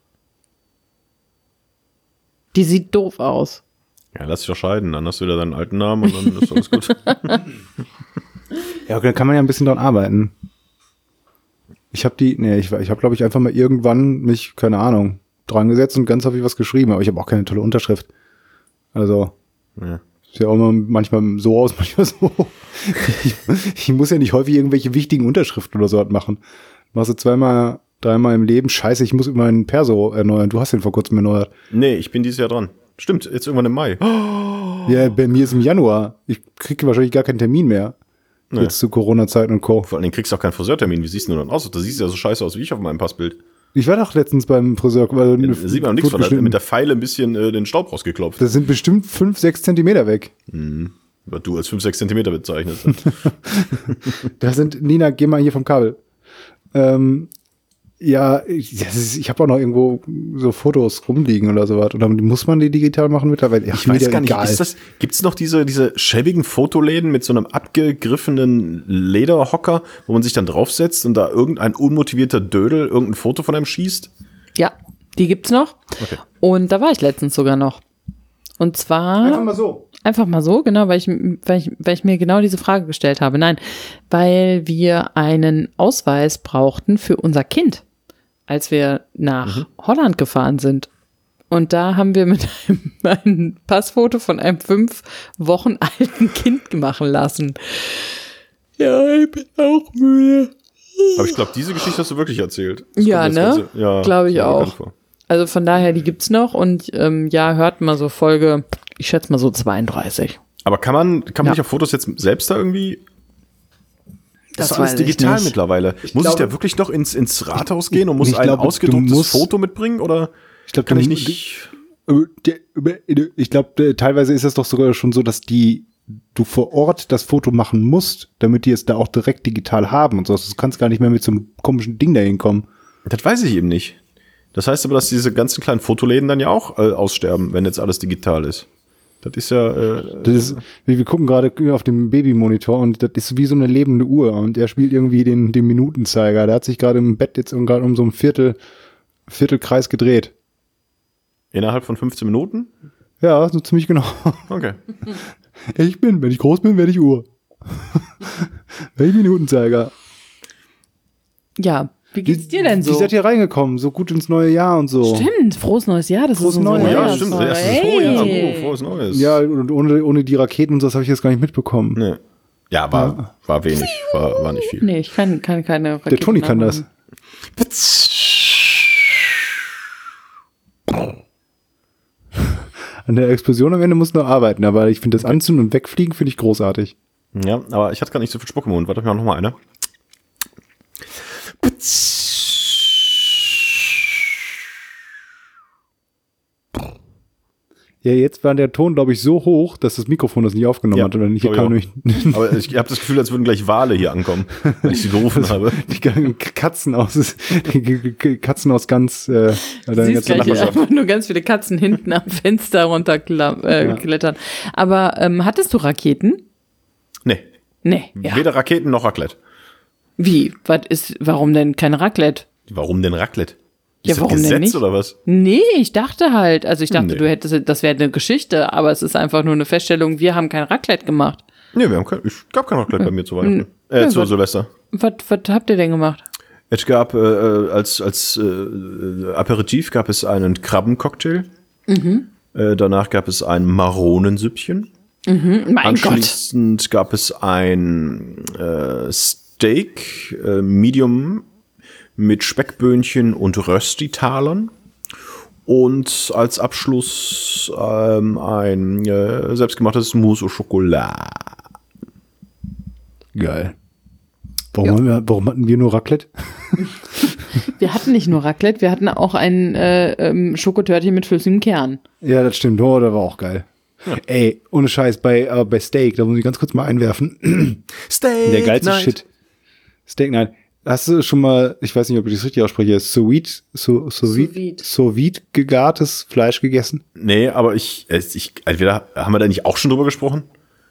Die sieht doof aus. Ja, lass dich doch scheiden, dann hast du wieder deinen alten Namen und dann ist alles gut. Ja, okay, dann kann man ja ein bisschen dran arbeiten. Ich habe glaube ich, einfach mal irgendwann mich, keine Ahnung, dran gesetzt und ganz häufig was geschrieben, aber ich habe auch keine tolle Unterschrift. Also, sieht ja auch immer manchmal so aus, manchmal so. Ich muss ja nicht häufig irgendwelche wichtigen Unterschriften oder so machen. Machst du 2-mal, 3-mal im Leben, scheiße, ich muss immer meinen Perso erneuern. Du hast den vor kurzem erneuert. Nee, ich bin dieses Jahr dran. Stimmt, jetzt irgendwann im Mai. Ja, bei mir ist im Januar. Ich kriege wahrscheinlich gar keinen Termin mehr. Nee. Jetzt zu Corona-Zeiten und Co. Vor allem kriegst du auch keinen Friseurtermin. Wie siehst du denn dann aus? Da siehst du ja so scheiße aus wie ich auf meinem Passbild. Ich war doch letztens beim Friseur. Da sieht man nichts von. Da hat mit der Feile ein bisschen den Staub rausgeklopft. Das sind bestimmt 5-6 Zentimeter weg. Was du als 5-6 Zentimeter bezeichnest. Nina, geh mal hier vom Kabel. Ja, ich habe auch noch irgendwo so Fotos rumliegen oder sowas. Oder muss man die digital machen mittlerweile? Ich weiß gar nicht, gibt's noch diese schäbigen Fotoläden mit so einem abgegriffenen Lederhocker, wo man sich dann draufsetzt und da irgendein unmotivierter Dödel irgendein Foto von einem schießt? Ja, die gibt's noch. Okay. Und da war ich letztens sogar noch. Und zwar Einfach mal so, genau, weil ich mir genau diese Frage gestellt habe. Nein, weil wir einen Ausweis brauchten für unser Kind, als wir nach Holland gefahren sind. Und da haben wir mit ein Passfoto von einem 5 Wochen alten Kind machen lassen. Ja, ich bin auch müde. Aber ich glaube, diese Geschichte hast du wirklich erzählt. Ja, ne? Ja, glaube ich auch. Also von daher, die gibt's noch und hört mal so Folge, ich schätze mal so 32. Aber kann man nicht auf Fotos jetzt selbst da irgendwie? Das ist alles digital mittlerweile. Muss ich da wirklich noch ins Rathaus gehen und muss ein ausgedrucktes Foto mitbringen? Oder ich glaube, teilweise ist das doch sogar schon so, dass die du vor Ort das Foto machen musst, damit die es da auch direkt digital haben und so. Du kannst gar nicht mehr mit so einem komischen Ding dahin kommen. Das weiß ich eben nicht. Das heißt aber, dass diese ganzen kleinen Fotoläden dann ja auch aussterben, wenn jetzt alles digital ist. Das ist ja... Das ist, wir gucken gerade auf dem Babymonitor und das ist wie so eine lebende Uhr und er spielt irgendwie den Minutenzeiger. Der hat sich gerade im Bett jetzt gerade um so ein Viertelkreis gedreht. Innerhalb von 15 Minuten? Ja, so ziemlich genau. Okay. Wenn ich groß bin, werde ich Uhr. Werde ich Minutenzeiger. Ja, wie geht's dir denn so? Die seid hier reingekommen, so gut ins neue Jahr und so. Stimmt, frohes neues Jahr, das Frohes ist unser neues Jahr. Ja, stimmt. Neujahrsfeier. Frohes Neues. Ja, und ohne die Raketen und so, das habe ich jetzt gar nicht mitbekommen. Nee. Ja, war wenig, war nicht viel. Nee, ich kann keine Raketen. Der Toni kann das. An der Explosion am Ende muss noch arbeiten, aber ich finde das Anzünden und Wegfliegen finde ich großartig. Ja, aber ich hatte gar nicht so viel Spucke im Mund. Warte, ich mach noch mal eine. Ja, jetzt war der Ton, glaube ich, so hoch, dass das Mikrofon das nicht aufgenommen hat. Oder nicht. Hier kam nämlich aber ich habe das Gefühl, als würden gleich Wale hier ankommen, wenn ich sie gerufen habe. die Katzen aus ganz Siehst gleich einfach nur ganz viele Katzen hinten am Fenster runterklettern. Aber hattest du Raketen? Nee. Nee, ja. Weder Raketen noch Raclette. Wie? Warum denn kein Raclette? Warum denn Raclette? Ja, Ist das warum denn Gesetz nicht? oder was? Nee, ich dachte halt, Nee. du hättest, das wäre eine Geschichte, aber es ist einfach nur eine Feststellung, wir haben kein Raclette gemacht. Nee, es gab kein Raclette bei mir zu Weihnachten. Zu Silvester. Was habt ihr denn gemacht? Es gab als Aperitif gab es einen Krabbencocktail. Danach gab es ein Maronensüppchen. Mein Gott. Anschließend gab es ein Steak, Medium mit Speckböhnchen und Röstitalern. Und als Abschluss ein selbstgemachtes Mousse au Chocolat. Geil. Warum hatten wir nur Raclette? Wir hatten nicht nur Raclette, wir hatten auch ein Schokotörtchen mit flüssigem Kern. Ja, das stimmt. Oh, der war auch geil. Ja. Ey, ohne Scheiß, bei Steak, da muss ich ganz kurz mal einwerfen. Steak der geilste Night. Shit. Steak Night. Hast du schon mal, ich weiß nicht, ob ich das richtig ausspreche, sous vide gegartes Fleisch gegessen? Nee, aber entweder haben wir da nicht auch schon drüber gesprochen?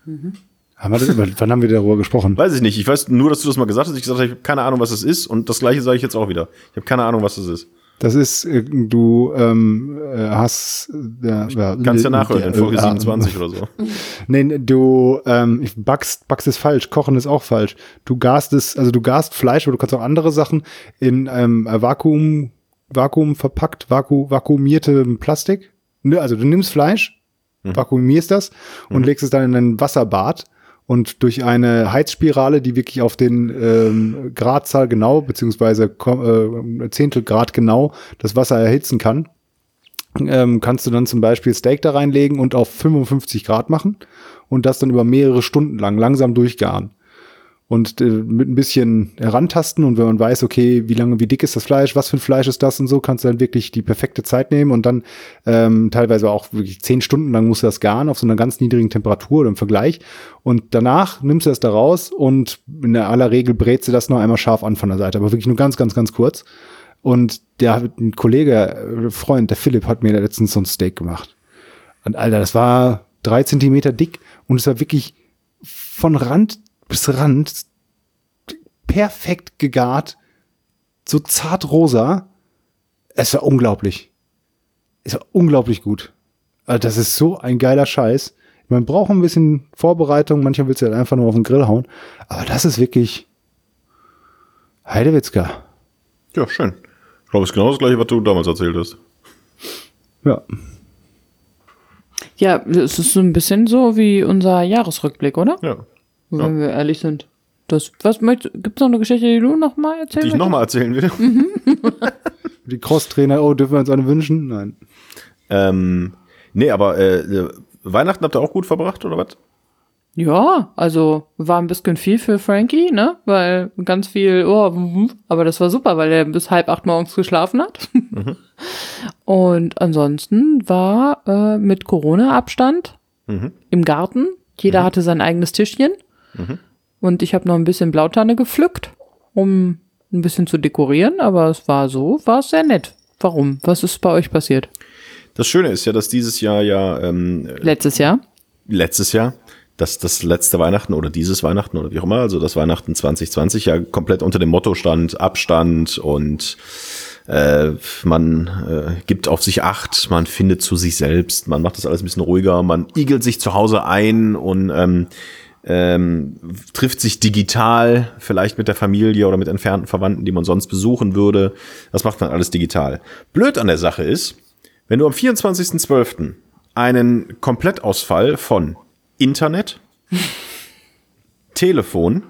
Wann haben wir darüber gesprochen? Weiß ich nicht. Ich weiß nur, dass du das mal gesagt hast. Ich gesagt habe, ich habe keine Ahnung, was es ist. Und das Gleiche sage ich jetzt auch wieder. Ich habe keine Ahnung, was es ist. Das ist, du hast... Kannst ja nachhören in Folge 27 oder so. Nee, du backst es falsch, kochen ist auch falsch. Du garst Fleisch, aber du kannst auch andere Sachen in Vakuum verpackt, vakuumierte Plastik. Also du nimmst Fleisch, vakuumierst das und legst es dann in ein Wasserbad und durch eine Heizspirale, die wirklich auf den Gradzahl genau, beziehungsweise Zehntelgrad genau das Wasser erhitzen kann, kannst du dann zum Beispiel Steak da reinlegen und auf 55 Grad machen und das dann über mehrere Stunden lang langsam durchgaren. Und mit ein bisschen herantasten und wenn man weiß, okay, wie dick ist das Fleisch, was für ein Fleisch ist das und so, kannst du dann wirklich die perfekte Zeit nehmen und dann teilweise auch wirklich 10 Stunden lang musst du das garen auf so einer ganz niedrigen Temperatur oder im Vergleich. Und danach nimmst du das da raus und in aller Regel brätst du das noch einmal scharf an von der Seite, aber wirklich nur ganz, ganz, ganz kurz. Und ein Kollege, Freund, der Philipp, hat mir letztens so ein Steak gemacht. Und Alter, das war 3 Zentimeter dick und es war wirklich von Rand bis Rand perfekt gegart, so zart rosa. Es war unglaublich. Es war unglaublich gut. Also das ist so ein geiler Scheiß. Man braucht ein bisschen Vorbereitung, manchmal willst du halt einfach nur auf den Grill hauen. Aber das ist wirklich Heidewitzka. Ja, schön. Ich glaube, es ist genau das Gleiche, was du damals erzählt hast. Ja. Ja, es ist so ein bisschen so wie unser Jahresrückblick, oder? Ja. Wenn wir ehrlich sind. Gibt's noch eine Geschichte, die du noch mal erzählen Die ich möchtest? nochmal erzählen will. Die Crosstrainer, dürfen wir uns eine wünschen? Nein. Nee, aber Weihnachten habt ihr auch gut verbracht, oder was? Ja, also war ein bisschen viel für Frankie, ne? Weil ganz viel, aber das war super, weil er bis 7:30 morgens geschlafen hat. Und ansonsten war mit Corona-Abstand im Garten Jeder hatte sein eigenes Tischchen. Und ich habe noch ein bisschen Blautanne gepflückt, um ein bisschen zu dekorieren. Aber es war sehr nett. Warum? Was ist bei euch passiert? Das Schöne ist ja, dass dieses Jahr Letztes Jahr, dass das letzte Weihnachten oder dieses Weihnachten oder wie auch immer, also das Weihnachten 2020 ja komplett unter dem Motto stand, Abstand und man gibt auf sich Acht, man findet zu sich selbst, man macht das alles ein bisschen ruhiger, man igelt sich zu Hause ein und trifft sich digital, vielleicht mit der Familie oder mit entfernten Verwandten, die man sonst besuchen würde. Das macht man alles digital. Blöd an der Sache ist, wenn du am 24.12. einen Komplettausfall von Internet, Telefon,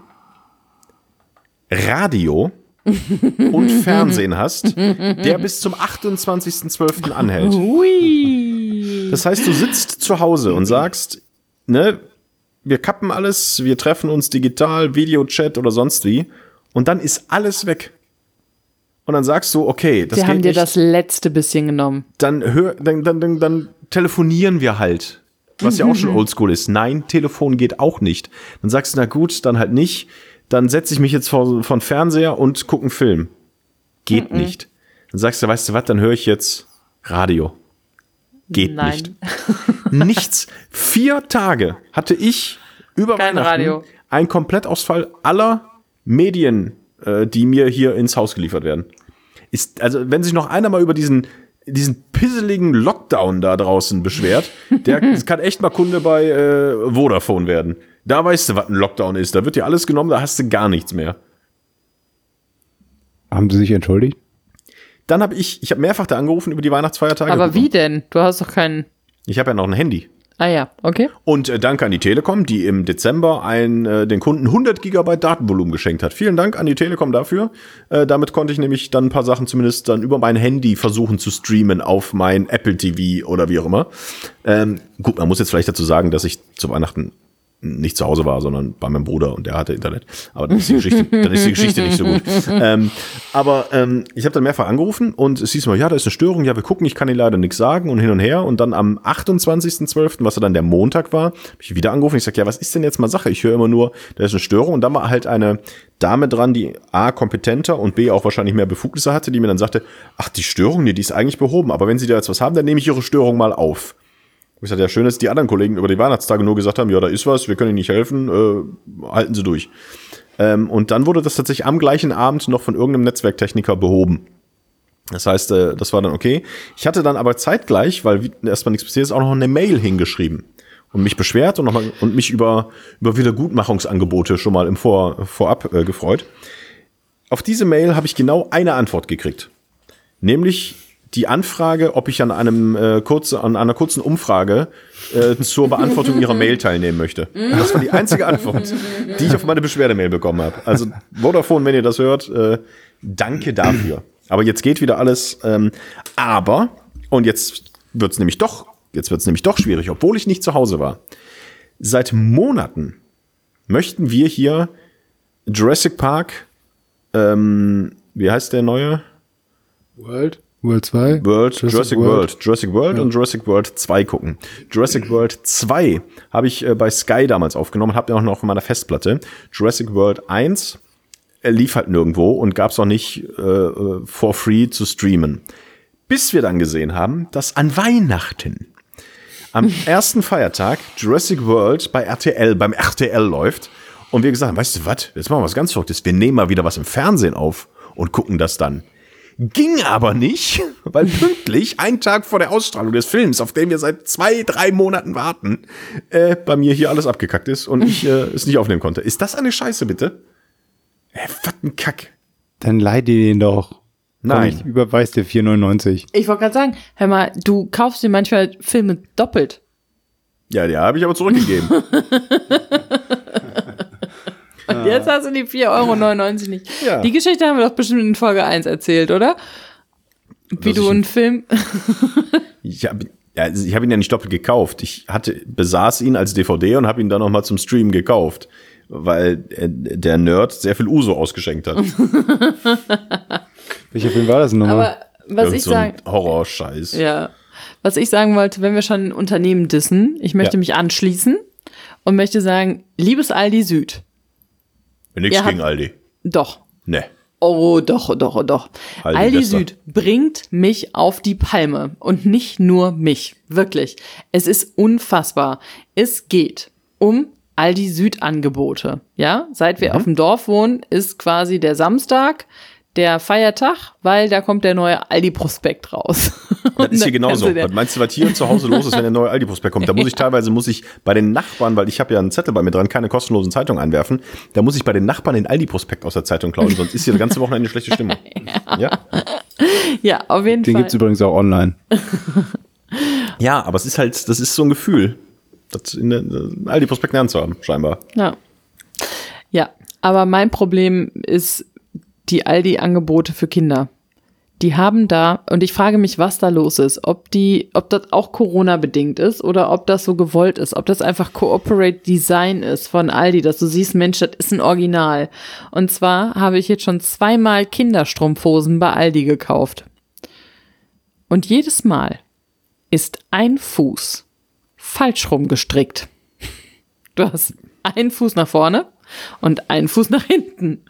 Radio und Fernsehen hast, der bis zum 28.12. anhält. hui. Das heißt, du sitzt zu Hause und sagst, ne, wir kappen alles, wir treffen uns digital, Videochat oder sonst wie und dann ist alles weg. Und dann sagst du, okay, das Wir geht haben dir nicht. das letzte bisschen genommen. Dann telefonieren wir halt. Was ja auch schon oldschool ist. Nein, Telefon geht auch nicht. Dann sagst du, na gut, dann halt nicht. Dann setze ich mich jetzt vor Fernseher und gucke einen Film. Geht nicht. Dann sagst du, weißt du was, dann höre ich jetzt Radio. Geht Nein. nicht. Nichts. 4 Tage hatte ich über Kein Weihnachten Radio. einen Komplettausfall aller Medien, die mir hier ins Haus geliefert werden. Also wenn sich noch einer mal über diesen pisseligen Lockdown da draußen beschwert, der kann echt mal Kunde bei Vodafone werden. Da weißt du, was ein Lockdown ist. Da wird dir alles genommen, da hast du gar nichts mehr. Haben Sie sich entschuldigt? Dann habe ich habe mehrfach da angerufen über die Weihnachtsfeiertage. Aber wie denn? Du hast doch keinen... Ich habe ja noch ein Handy. Ah ja, okay. Und danke an die Telekom, die im Dezember den Kunden 100 Gigabyte Datenvolumen geschenkt hat. Vielen Dank an die Telekom dafür. Damit konnte ich nämlich dann ein paar Sachen zumindest dann über mein Handy versuchen zu streamen auf mein Apple TV oder wie auch immer. Gut, man muss jetzt vielleicht dazu sagen, dass ich zu Weihnachten nicht zu Hause war, sondern bei meinem Bruder und der hatte Internet. Aber dann ist die Geschichte nicht so gut. Aber ich habe dann mehrfach angerufen und es hieß mal, ja, da ist eine Störung, ja, wir gucken, ich kann Ihnen leider nichts sagen und hin und her. Und dann am 28.12., was ja dann der Montag war, habe ich wieder angerufen. Ich sage, ja, was ist denn jetzt mal Sache? Ich höre immer nur, da ist eine Störung. Und dann war halt eine Dame dran, die A, kompetenter und B, auch wahrscheinlich mehr Befugnisse hatte, die mir dann sagte, ach, die Störung, nee, die ist eigentlich behoben. Aber wenn Sie da jetzt was haben, dann nehme ich Ihre Störung mal auf. Ich sagte, ja, schön, dass die anderen Kollegen über die Weihnachtstage nur gesagt haben, ja, da ist was, wir können Ihnen nicht helfen, halten Sie durch. Und dann wurde das tatsächlich am gleichen Abend noch von irgendeinem Netzwerktechniker behoben. Das heißt, das war dann okay. Ich hatte dann aber zeitgleich, weil erstmal nichts passiert ist, auch noch eine Mail hingeschrieben und mich beschwert und mich über Wiedergutmachungsangebote schon mal im Vorab gefreut. Auf diese Mail habe ich genau eine Antwort gekriegt. Nämlich die Anfrage, ob ich an einer kurzen Umfrage zur Beantwortung ihrer Mail teilnehmen möchte. Das war die einzige Antwort, die ich auf meine Beschwerdemail bekommen habe. Also Vodafone, wenn ihr das hört, danke dafür. Aber jetzt geht wieder alles. Und jetzt wird's nämlich doch schwierig, obwohl ich nicht zu Hause war. Seit Monaten möchten wir hier Jurassic Park, wie heißt der neue? World 2? Jurassic World und Jurassic World 2 gucken. Jurassic World 2 habe ich bei Sky damals aufgenommen, habe den auch noch auf meiner Festplatte. Jurassic World 1 lief halt nirgendwo und gab es auch nicht for free zu streamen. Bis wir dann gesehen haben, dass an Weihnachten am ersten Feiertag Jurassic World beim RTL läuft und wir gesagt haben, weißt du was, jetzt machen wir was ganz Verrücktes, wir nehmen mal wieder was im Fernsehen auf und gucken das dann. Ging aber nicht, weil pünktlich, einen Tag vor der Ausstrahlung des Films, auf den wir seit 2-3 Monaten warten, bei mir hier alles abgekackt ist und ich es nicht aufnehmen konnte. Ist das eine Scheiße, bitte? Was ein Kack. Dann leih dir den doch. Nein. Ich überweis dir 4,99. Ich wollte gerade sagen, hör mal, du kaufst dir manchmal Filme doppelt. Ja, habe ich aber zurückgegeben. Jetzt hast du die 4,99 € nicht. Ja. Die Geschichte haben wir doch bestimmt in Folge 1 erzählt, oder? Wie du einen Film... Ich habe ihn ja nicht doppelt gekauft. Ich besaß ihn als DVD und habe ihn dann noch mal zum Stream gekauft, weil der Nerd sehr viel Uso ausgeschenkt hat. Welcher Film war das denn nochmal? Aber was ich sagen... Horrorscheiß. Ja. Was ich sagen wollte, wenn wir schon ein Unternehmen dissen, ich möchte mich anschließen und möchte sagen, liebes Aldi Süd. Nichts gegen Aldi. Doch. Ne. Oh, doch. Aldi bester. Süd bringt mich auf die Palme und nicht nur mich. Wirklich. Es ist unfassbar. Es geht um Aldi Süd Angebote. Ja, seit wir auf dem Dorf wohnen, ist quasi der Samstag der Feiertag, weil da kommt der neue Aldi-Prospekt raus. Das ist hier genauso. Was meinst du, was hier zu Hause los ist, wenn der neue Aldi-Prospekt kommt? Da muss ich bei den Nachbarn, weil ich habe ja einen Zettel bei mir dran, keine kostenlosen Zeitungen einwerfen, da muss ich bei den Nachbarn den Aldi-Prospekt aus der Zeitung klauen, sonst ist hier das ganze Wochenende eine schlechte Stimmung. Ja, ja, auf jeden Fall. Den gibt's übrigens auch online. Ja, aber es ist halt, das ist so ein Gefühl, das in der Aldi-Prospekt in der Hand zu haben, scheinbar. Ja, aber mein Problem ist die Aldi-Angebote für Kinder. Die haben da, und ich frage mich, was da los ist, ob das auch Corona-bedingt ist oder ob das so gewollt ist, ob das einfach Corporate Design ist von Aldi, dass du siehst, Mensch, das ist ein Original. Und zwar habe ich jetzt schon 2-mal Kinderstrumpfhosen bei Aldi gekauft. Und jedes Mal ist ein Fuß falsch rum gestrickt. Du hast einen Fuß nach vorne und einen Fuß nach hinten.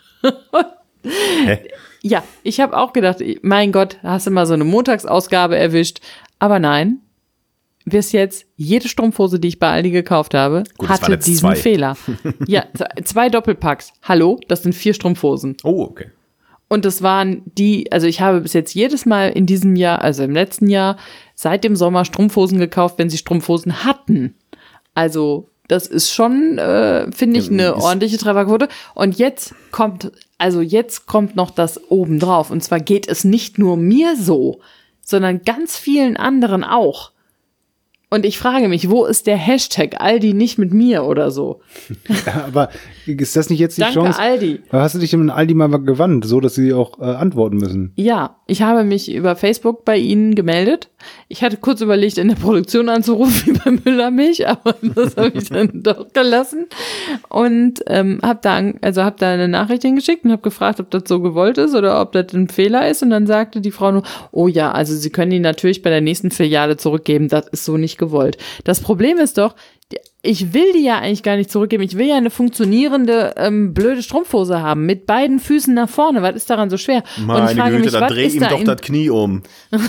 Hä? Ja, ich habe auch gedacht, mein Gott, hast du mal so eine Montagsausgabe erwischt. Aber nein, bis jetzt, jede Strumpfhose, die ich bei Aldi gekauft habe, Gut, das waren hatte jetzt diesen 2. Fehler. Ja, 2 Doppelpacks. Hallo, das sind 4 Strumpfhosen. Oh, okay. Und das waren also ich habe bis jetzt jedes Mal in diesem Jahr, also im letzten Jahr, seit dem Sommer Strumpfhosen gekauft, wenn sie Strumpfhosen hatten. Also das ist schon, finde ich, eine ordentliche Trefferquote. Und jetzt kommt noch das obendrauf. Und zwar geht es nicht nur mir so, sondern ganz vielen anderen auch. Und ich frage mich, wo ist der Hashtag Aldi nicht mit mir oder so? Ja, aber ist das nicht jetzt die Danke, Chance? Aldi. Hast du dich in Aldi mal gewandt, so dass sie auch antworten müssen? Ja, ich habe mich über Facebook bei Ihnen gemeldet. Ich hatte kurz überlegt, in der Produktion anzurufen, wie bei Müllermilch, aber das habe ich dann doch gelassen. Und habe da eine Nachricht hingeschickt und habe gefragt, ob das so gewollt ist oder ob das ein Fehler ist. Und dann sagte die Frau nur, oh ja, also Sie können die natürlich bei der nächsten Filiale zurückgeben. Das ist so nicht gewollt. Das Problem ist doch, ich will die ja eigentlich gar nicht zurückgeben. Ich will ja eine funktionierende, blöde Strumpfhose haben. Mit beiden Füßen nach vorne. Was ist daran so schwer? Meine Güte, da dreh ihm doch das Knie um.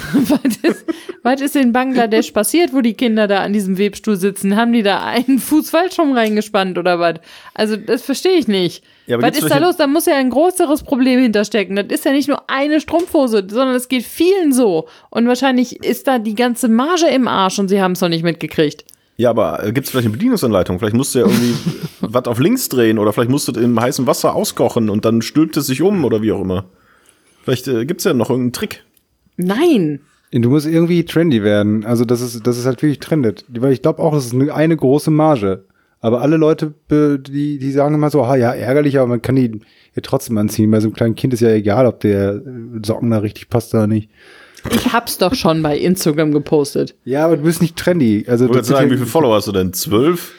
Was ist in Bangladesch passiert, wo die Kinder da an diesem Webstuhl sitzen? Haben die da einen Fuß falsch rum reingespannt oder was? Also, das verstehe ich nicht. Ja, was ist da los? Da muss ja ein größeres Problem hinterstecken. Das ist ja nicht nur eine Strumpfhose, sondern es geht vielen so. Und wahrscheinlich ist da die ganze Marge im Arsch und sie haben es noch nicht mitgekriegt. Ja, aber gibt es vielleicht eine Bedienungsanleitung? Vielleicht musst du ja irgendwie was auf links drehen oder vielleicht musst du im heißen Wasser auskochen und dann stülpt es sich um oder wie auch immer. Vielleicht gibt es ja noch irgendeinen Trick. Nein. Du musst irgendwie trendy werden. Also das ist halt wirklich trendet. Weil ich glaube auch, das ist eine große Marge. Aber alle Leute, die sagen immer so, ja, ärgerlich, aber man kann die ja trotzdem anziehen. Bei so einem kleinen Kind ist ja egal, ob der Socken da richtig passt oder nicht. Ich hab's doch schon bei Instagram gepostet. Ja, aber du bist nicht trendy. Also Ich würde sagen, wie viele Follower hast du denn? 12?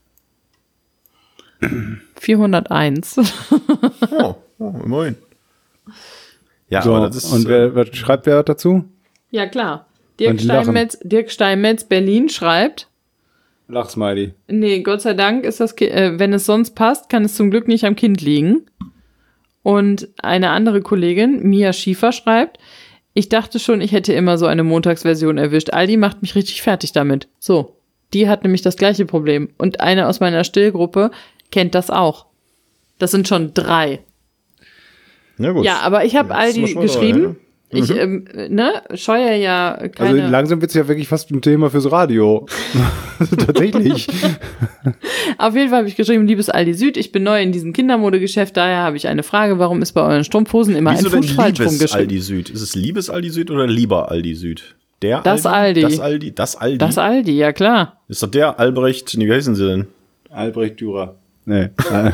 401. Oh, immerhin. Ja, so, aber das ist. Und was schreibt wer dazu? Ja, klar. Und die Dirk Steinmetz Berlin schreibt, Lachsmiley. nee, Gott sei Dank ist das, wenn es sonst passt, kann es zum Glück nicht am Kind liegen. Und eine andere Kollegin, Mia Schiefer, schreibt, ich dachte schon, ich hätte immer so eine Montagsversion erwischt. Aldi macht mich richtig fertig damit. So, die hat nämlich das gleiche Problem. Und eine aus meiner Stillgruppe kennt das auch. Das sind schon 3. Ja, gut. Ja, aber ich habe Aldi geschrieben. Ich scheue ja keine... Also langsam wird es ja wirklich fast ein Thema fürs Radio. Tatsächlich. Auf jeden Fall habe ich geschrieben, liebes Aldi Süd, ich bin neu in diesem Kindermodegeschäft, daher habe ich eine Frage, warum ist bei euren Strumpfhosen immer Wieso ein Fuß falsch liebes rumgeschrieben? Aldi Süd? Ist es liebes Aldi Süd oder lieber Aldi Süd? Das Aldi. Das Aldi? Das Aldi? Das Aldi, ja klar. Ist doch der Albrecht, wie heißen sie denn? Albrecht Dürer. Nee.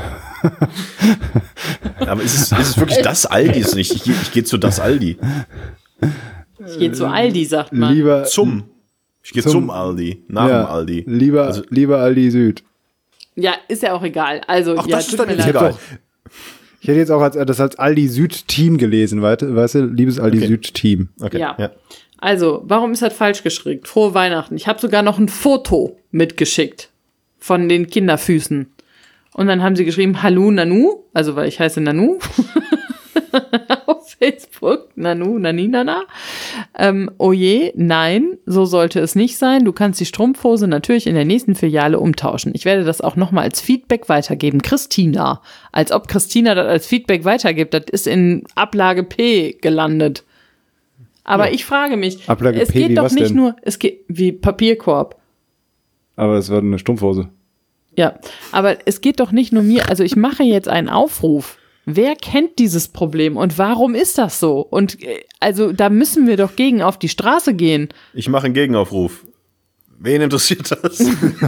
Aber ist es wirklich das Aldi? Ist nicht. Ich gehe zu das Aldi. Ich gehe zu Aldi, sagt man. Lieber Ich gehe zum Aldi. Nach dem Aldi. Lieber Aldi Süd. Ja, ist ja auch egal. Also, Ach, ja, das ist tut dann mir nicht leid. egal. Ich hätte jetzt auch das als Aldi Süd Team gelesen, weißt du? Liebes Aldi Okay. Süd Team. Okay. Ja. Ja. Also, warum ist das falsch geschickt? Frohe Weihnachten. Ich habe sogar noch ein Foto mitgeschickt von den Kinderfüßen. Und dann haben sie geschrieben, Hallo Nanu, also weil ich heiße Nanu auf Facebook, Nanu, Naninana. Oh je, nein, so sollte es nicht sein. Du kannst die Strumpfhose natürlich in der nächsten Filiale umtauschen. Ich werde das auch nochmal als Feedback weitergeben. Christina, als ob Christina das als Feedback weitergibt. Das ist in Ablage P gelandet. Aber ich frage mich, Ablage es P, geht doch nicht denn? nur, es geht wie Papierkorb. Aber es war eine Strumpfhose. Ja, aber es geht doch nicht nur mir, also ich mache jetzt einen Aufruf. Wer kennt dieses Problem und warum ist das so? Und also da müssen wir doch gegen auf die Straße gehen. Ich mache einen Gegenaufruf. Wen interessiert das?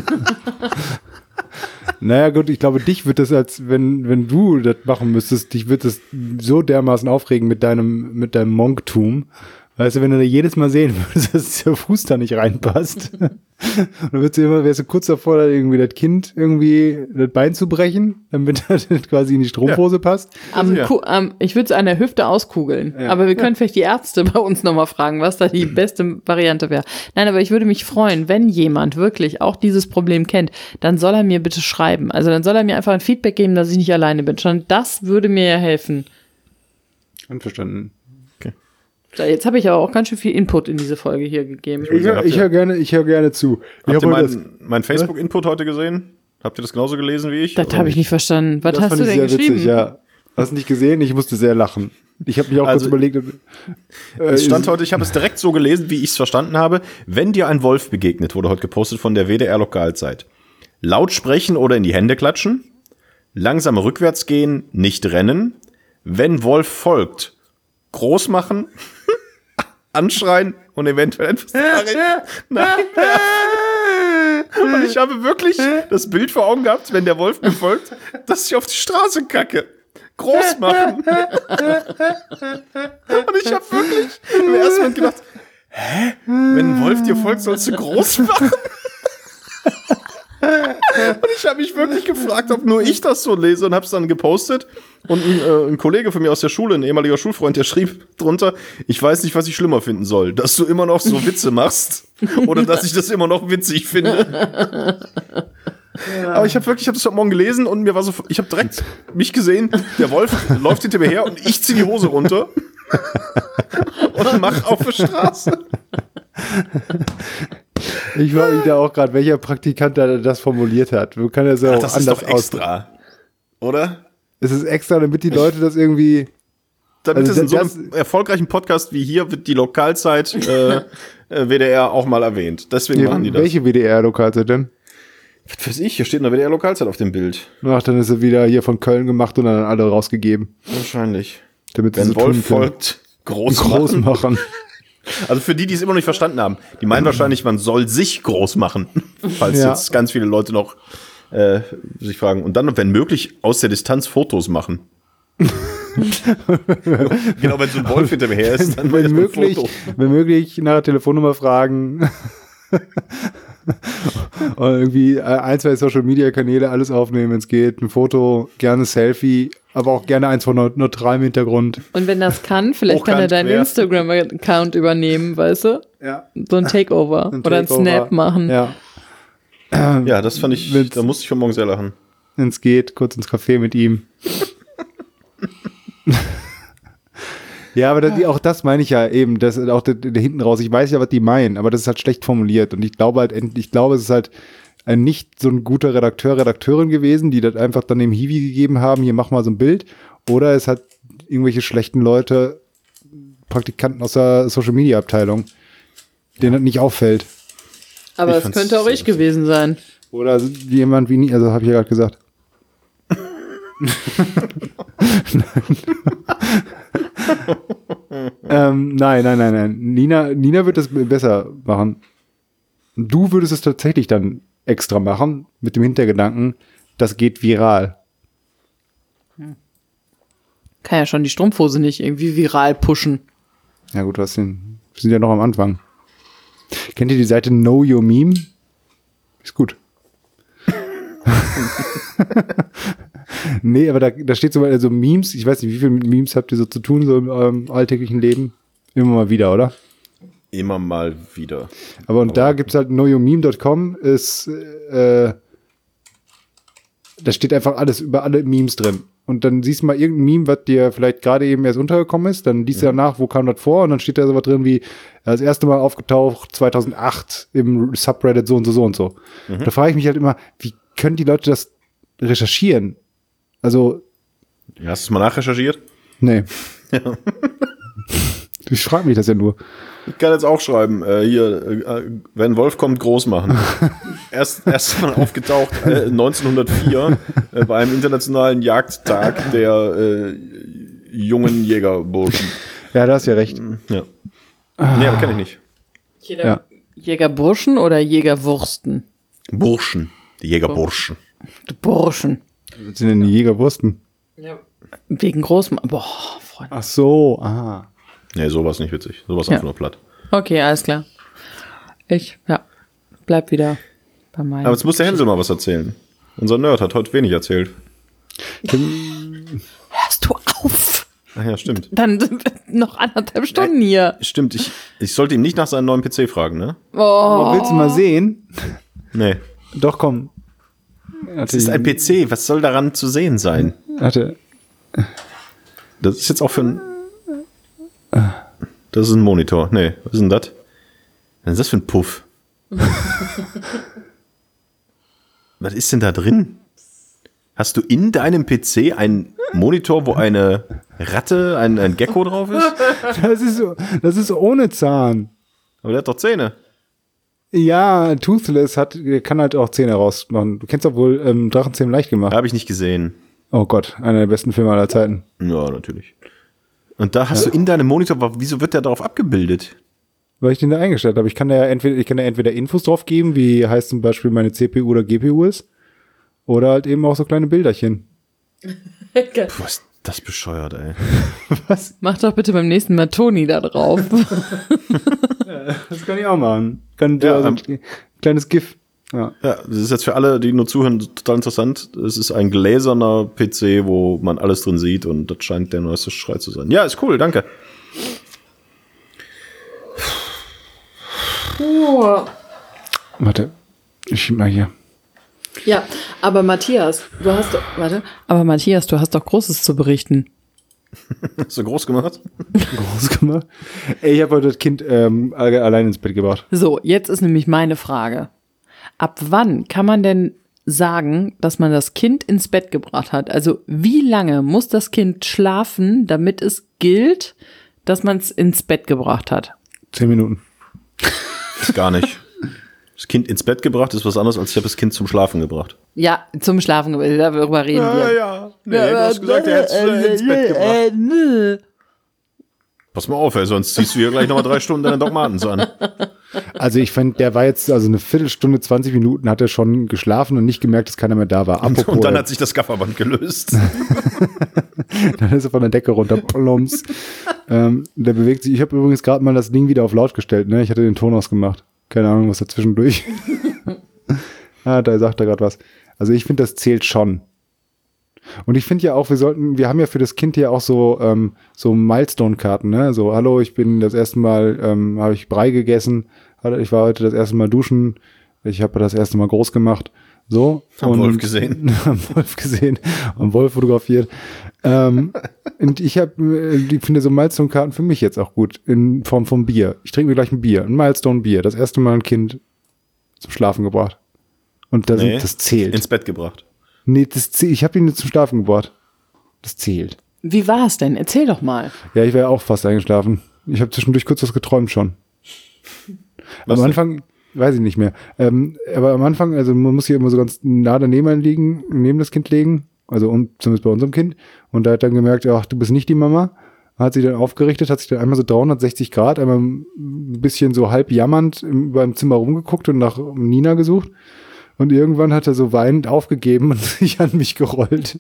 Naja gut, ich glaube, dich wird das, als wenn du das machen müsstest, dich wird das so dermaßen aufregen mit deinem Monktum. Weißt du, wenn du da jedes Mal sehen würdest, dass der Fuß da nicht reinpasst, dann wärst du kurz davor, da irgendwie das Kind irgendwie das Bein zu brechen, damit das quasi in die Strumpfhose passt. Ich würde es an der Hüfte auskugeln. Ja. Aber wir können vielleicht die Ärzte bei uns nochmal fragen, was da die beste Variante wäre. Nein, aber ich würde mich freuen, wenn jemand wirklich auch dieses Problem kennt, dann soll er mir bitte schreiben. Also dann soll er mir einfach ein Feedback geben, dass ich nicht alleine bin. Schon das würde mir ja helfen. Einverstanden. Jetzt habe ich aber auch ganz schön viel Input in diese Folge hier gegeben. Ich höre gerne zu. Habt ihr mein Facebook-Input heute gesehen? Habt ihr das genauso gelesen wie ich? Das habe ich nicht verstanden. Was hast du denn geschrieben? Witzig, ja. Hast du nicht gesehen? Ich musste sehr lachen. Ich habe mich auch kurz überlegt. Es stand heute, ich habe es direkt so gelesen, wie ich es verstanden habe. Wenn dir ein Wolf begegnet, wurde heute gepostet von der WDR-Lokalzeit. Laut sprechen oder in die Hände klatschen. Langsam rückwärts gehen, nicht rennen. Wenn Wolf folgt, groß machen, anschreien und eventuell etwas nachwerfen. Und ich habe wirklich das Bild vor Augen gehabt, wenn der Wolf mir folgt, dass ich auf die Straße kacke. Groß machen. Und ich habe wirklich im ersten Moment gedacht, wenn ein Wolf dir folgt, sollst du groß machen? Und ich habe mich wirklich gefragt, ob nur ich das so lese und habe es dann gepostet. Und ein Kollege von mir aus der Schule, ein ehemaliger Schulfreund, der schrieb drunter, ich weiß nicht, was ich schlimmer finden soll, dass du immer noch so Witze machst oder dass ich das immer noch witzig finde. Ja. Aber ich habe das heute Morgen gelesen und mir war so, ich habe direkt mich gesehen, der Wolf läuft hinter mir her und ich ziehe die Hose runter und mach auf der Straße. Ich frage mich da auch gerade, welcher Praktikant da das formuliert hat. Man kann ja so das ist doch extra, oder? Es ist extra, damit die Leute das irgendwie... Damit es in so einem erfolgreichen Podcast wie hier wird die Lokalzeit WDR auch mal erwähnt. Deswegen machen die das. Welche WDR-Lokalzeit denn? Was weiß ich, hier steht eine WDR-Lokalzeit auf dem Bild. Ach, dann ist sie wieder hier von Köln gemacht und dann alle rausgegeben. Wahrscheinlich. Damit wenn Wolf folgt, groß machen. Also für die es immer noch nicht verstanden haben, die meinen wahrscheinlich, man soll sich groß machen, falls jetzt ganz viele Leute noch sich fragen. Und dann, wenn möglich, aus der Distanz Fotos machen. Genau, wenn so ein Wolf hinter mir her ist, dann wenn möglich nach der Telefonnummer fragen. Und irgendwie 1, 2 Social-Media-Kanäle alles aufnehmen, wenn es geht. Ein Foto, gerne Selfie, aber auch gerne eins von neutralem Hintergrund. Und wenn das kann, vielleicht kann er deinen Instagram-Account übernehmen, weißt du? Ja. So ein Takeover oder ein Snap machen. Ja. Ja, das fand ich, da musste ich von morgen sehr lachen. Wenn es geht, kurz ins Café mit ihm. Ja, aber auch das meine ich ja eben, das auch da hinten raus. Ich weiß ja, was die meinen, aber das ist halt schlecht formuliert. Und ich glaube es ist halt nicht so ein guter Redakteur, Redakteurin gewesen, die das einfach dann dem Hiwi gegeben haben, hier mach mal so ein Bild. Oder es hat irgendwelche schlechten Leute, Praktikanten aus der Social-Media-Abteilung, denen das nicht auffällt. Aber es könnte auch ich gewesen sein. Oder jemand wie nie, also habe ich ja gerade gesagt. Nein. Nina wird das besser machen. Du würdest es tatsächlich dann extra machen, mit dem Hintergedanken, das geht viral. Kann ja schon die Strumpfhose nicht irgendwie viral pushen. Ja gut, wir sind ja noch am Anfang. Kennt ihr die Seite Know Your Meme? Ist gut. Nee, aber da steht so Memes, ich weiß nicht, wie viele Memes habt ihr so zu tun, so im eurem alltäglichen Leben? Immer mal wieder, oder? Immer mal wieder. Aber da gibt's halt knowyourmeme.com, ist Da steht einfach alles über alle Memes drin. Und dann siehst du mal irgendein Meme, was dir vielleicht gerade eben erst untergekommen ist. Dann liest du danach, wo kam das vor? Und dann steht da so was drin wie, das erste Mal aufgetaucht 2008 im Subreddit so und so, so und so. Da frage ich mich halt immer, wie können die Leute das recherchieren? Also. Ja, hast du es mal nachrecherchiert? Nee. Ja. Ich frage mich das ja nur. Ich kann jetzt auch schreiben, wenn Wolf kommt, groß machen. Erst mal aufgetaucht 1904 bei einem internationalen Jagdtag der jungen Jägerburschen. Ja, da hast ja recht. Ja. Nee, aber kenn ich nicht. Jägerburschen oder Jägerwursten? Burschen. Die Jägerburschen. Die Burschen. Was sind denn die Jägerwursten? Ja. Wegen Großmann. Boah, Freunde. Ach so, aha. Nee, sowas nicht witzig. Sowas einfach nur platt. Okay, alles klar. Bleib wieder bei meinem. Aber jetzt muss der Hänsel mal was erzählen. Unser Nerd hat heute wenig erzählt. Hörst du auf? Ach ja, stimmt. Dann sind wir noch 1,5 Stunden hier. Stimmt, ich sollte ihm nicht nach seinem neuen PC fragen, ne? Oh, willst du mal sehen? Nee. Doch, komm. Das ist ein PC, was soll daran zu sehen sein? Warte. Das ist jetzt auch für ein... Das ist ein Monitor. Nee, was ist denn das? Was ist das für ein Puff? Was ist denn da drin? Hast du in deinem PC einen Monitor, wo eine Ratte, ein Gecko drauf ist? Das ist ohne Zahn. Aber der hat doch Zähne. Ja, Toothless kann halt auch Zähne rausmachen. Du kennst doch wohl Drachenzähmen leicht gemacht. Habe ich nicht gesehen. Oh Gott, einer der besten Filme aller Zeiten. Ja, natürlich. Und da hast du in deinem Monitor, wieso wird der darauf abgebildet? Weil ich den da eingestellt habe. Ich kann da entweder Infos drauf geben, wie heißt zum Beispiel meine CPU oder GPU ist, oder halt eben auch so kleine Bilderchen. Was ist das bescheuert, ey? Was? Mach doch bitte beim nächsten Mal Toni da drauf. Das kann ich auch machen. Ein kleines GIF. Ja, das ist jetzt für alle, die nur zuhören, total interessant. Es ist ein gläserner PC, wo man alles drin sieht und das scheint der neueste Schrei zu sein. Ja, ist cool, danke. Warte, ich schieb mal hier. Ja, aber Matthias, du hast doch Großes zu berichten. Hast du groß gemacht? Groß gemacht. Ey, ich habe heute das Kind allein ins Bett gebracht. So, jetzt ist nämlich meine Frage. Ab wann kann man denn sagen, dass man das Kind ins Bett gebracht hat? Also wie lange muss das Kind schlafen, damit es gilt, dass man es ins Bett gebracht hat? 10 Minuten. Gar nicht. Das Kind ins Bett gebracht ist was anderes, als ich habe das Kind zum Schlafen gebracht. Ja, zum Schlafen gebracht, darüber reden wir. Ja. Nee, du hast gesagt, er hätte es ins Bett gebracht. Pass mal auf, ey, sonst ziehst du hier gleich nochmal 3 Stunden deine Dogmatens an. Also ich fand, der war jetzt, also eine Viertelstunde, 20 Minuten hat er schon geschlafen und nicht gemerkt, dass keiner mehr da war. Apropos, und dann hat sich das Gafferband gelöst. Dann ist er von der Decke runter. Plumps. Der bewegt sich. Ich habe übrigens gerade mal das Ding wieder auf laut gestellt. Ne? Ich hatte den Ton ausgemacht. Keine Ahnung, was da zwischendurch. Da sagt er gerade was. Also ich finde, das zählt schon. Und ich finde ja auch, wir haben ja für das Kind ja auch so Milestone-Karten, ne? So, hallo, ich bin das erste Mal, habe ich Brei gegessen, ich war heute das erste Mal duschen, ich habe das erste Mal groß gemacht, so. Haben Wolf gesehen. Haben Wolf gesehen, haben Wolf fotografiert. Und ich finde so Milestone-Karten für mich jetzt auch gut, in Form von Bier. Ich trinke mir gleich ein Bier, ein Milestone-Bier, das erste Mal ein Kind zum Schlafen gebracht. Und das zählt. Ins Bett gebracht. Nee, ich habe ihn zum Schlafen gebracht. Das zählt. Wie war es denn? Erzähl doch mal. Ja, ich wäre auch fast eingeschlafen. Ich habe zwischendurch kurz was geträumt schon. Am Anfang, weiß ich nicht mehr. Aber am Anfang, also man muss hier immer so ganz nah daneben liegen, neben das Kind legen. Also zumindest bei unserem Kind. Und da hat dann gemerkt, ach, du bist nicht die Mama. Hat sich dann aufgerichtet, hat sich dann einmal so 360 Grad, einmal ein bisschen so halb jammernd über im Zimmer rumgeguckt und nach Nina gesucht. Und irgendwann hat er so weinend aufgegeben und sich an mich gerollt.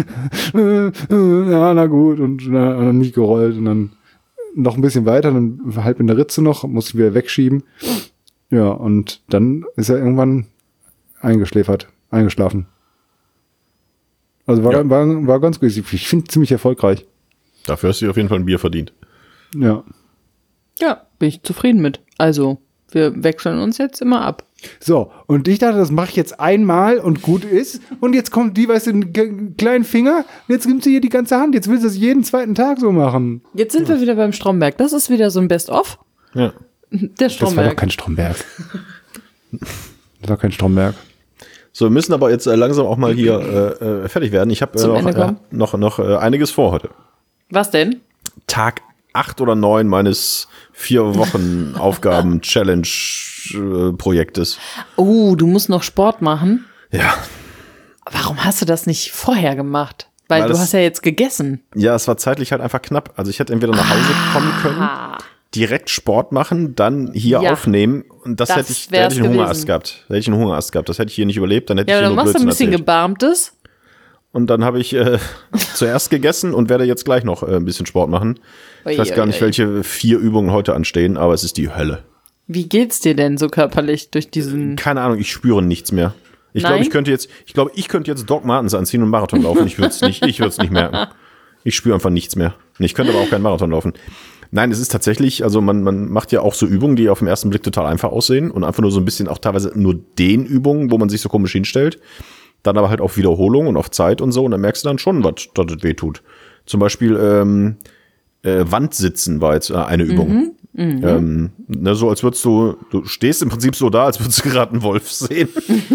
Ja, na gut. Und dann an mich gerollt. Und dann noch ein bisschen weiter, dann halb in der Ritze noch, musste ich wieder wegschieben. Ja, und dann ist er irgendwann eingeschlafen. Also war ganz gut. Ich finde ziemlich erfolgreich. Dafür hast du dir auf jeden Fall ein Bier verdient. Ja. Ja, bin ich zufrieden mit. Also, wir wechseln uns jetzt immer ab. So, und ich dachte, das mache ich jetzt einmal und gut ist. Und jetzt kommt die, weißt du, einen kleinen Finger. Und jetzt nimmt sie hier die ganze Hand. Jetzt will sie das jeden zweiten Tag so machen. Jetzt sind wir wieder beim Stromberg. Das ist wieder so ein Best-of. Ja. Der Das war Stromberg. doch kein Stromberg. Das war kein Stromberg. So, wir müssen aber jetzt langsam auch mal hier fertig werden. Ich habe noch einiges vor heute. Was denn? Tag 8 oder 9 meines 4 Wochen Aufgaben-Challenge-Projektes. Oh, du musst noch Sport machen. Ja. Warum hast du das nicht vorher gemacht? Weil du hast ja jetzt gegessen. Ja, es war zeitlich halt einfach knapp. Also ich hätte entweder nach Hause kommen können, direkt Sport machen, dann hier aufnehmen und da hätte ich einen Hungerast gehabt. Da hätte ich einen Hungerast gehabt. Das hätte ich hier nicht überlebt. Dann hätte ich hier nur Blödsinn erzählt. Ja, dann machst du ein bisschen Gebarmtes. Und dann habe ich zuerst gegessen und werde jetzt gleich noch ein bisschen Sport machen. Ich weiß gar nicht, welche 4 Übungen heute anstehen, aber es ist die Hölle. Wie geht's dir denn so körperlich durch diesen... Keine Ahnung, ich spüre nichts mehr. Ich glaube, ich könnte jetzt Doc Martens anziehen und Marathon laufen. Ich würde es nicht merken. Ich spüre einfach nichts mehr. Und ich könnte aber auch keinen Marathon laufen. Nein, es ist tatsächlich, also man macht ja auch so Übungen, die auf den ersten Blick total einfach aussehen und einfach nur so ein bisschen auch teilweise nur Dehnübungen, wo man sich so komisch hinstellt. Dann aber halt auf Wiederholung und auf Zeit und so und dann merkst du dann schon, dass das weh tut. Zum Beispiel Wandsitzen war jetzt eine Übung. So als würdest du stehst im Prinzip so da, als würdest du gerade einen Wolf sehen.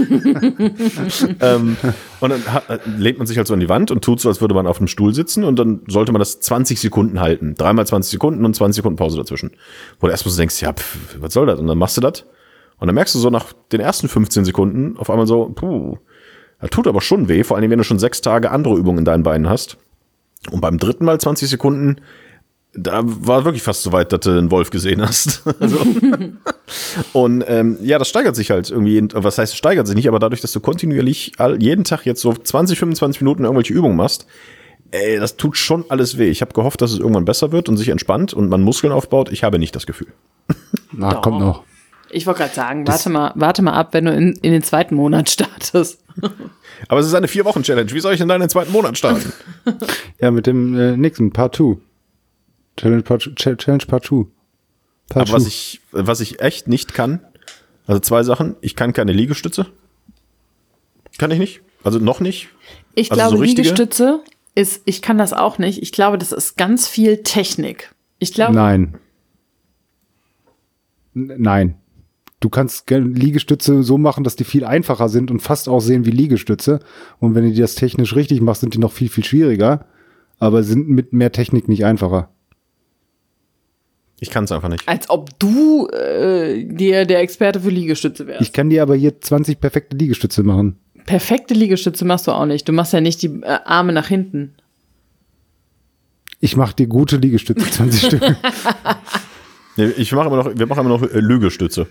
Und dann lehnt man sich halt so an die Wand und tut so, als würde man auf einem Stuhl sitzen und dann sollte man das 20 Sekunden halten. 3 mal 20 Sekunden und 20 Sekunden Pause dazwischen. Wo du erstmal so denkst, ja, was soll das? Und dann machst du das und dann merkst du so nach den ersten 15 Sekunden auf einmal so, das tut aber schon weh, vor allem wenn du schon 6 Tage andere Übungen in deinen Beinen hast. Und beim 3. Mal 20 Sekunden, da war wirklich fast so weit, dass du einen Wolf gesehen hast. Also. Und das steigert sich halt irgendwie, was heißt, es steigert sich nicht, aber dadurch, dass du kontinuierlich jeden Tag jetzt so 20, 25 Minuten irgendwelche Übungen machst, das tut schon alles weh. Ich habe gehofft, dass es irgendwann besser wird und sich entspannt und man Muskeln aufbaut. Ich habe nicht das Gefühl. Na, kommt noch. Ich wollte gerade sagen, warte mal ab, wenn du in den 2. Monat startest. Aber es ist eine 4-Wochen-Challenge. Wie soll ich denn da in den 2. Monat starten? Ja, mit dem nächsten Part 2. Challenge Part 2. Aber was ich echt nicht kann, also 2 Sachen. Ich kann keine Liegestütze. Kann ich nicht. Also noch nicht. Ich glaube, so Liegestütze ist, ich kann das auch nicht. Ich glaube, das ist ganz viel Technik. Ich glaube. Nein. Du kannst Liegestütze so machen, dass die viel einfacher sind und fast aussehen wie Liegestütze. Und wenn du das technisch richtig machst, sind die noch viel, viel schwieriger. Aber sind mit mehr Technik nicht einfacher. Ich kann es einfach nicht. Als ob du der Experte für Liegestütze wärst. Ich kann dir aber hier 20 perfekte Liegestütze machen. Perfekte Liegestütze machst du auch nicht. Du machst ja nicht die Arme nach hinten. Ich mache dir gute Liegestütze, 20 Stück. Wir machen immer noch Lügestütze.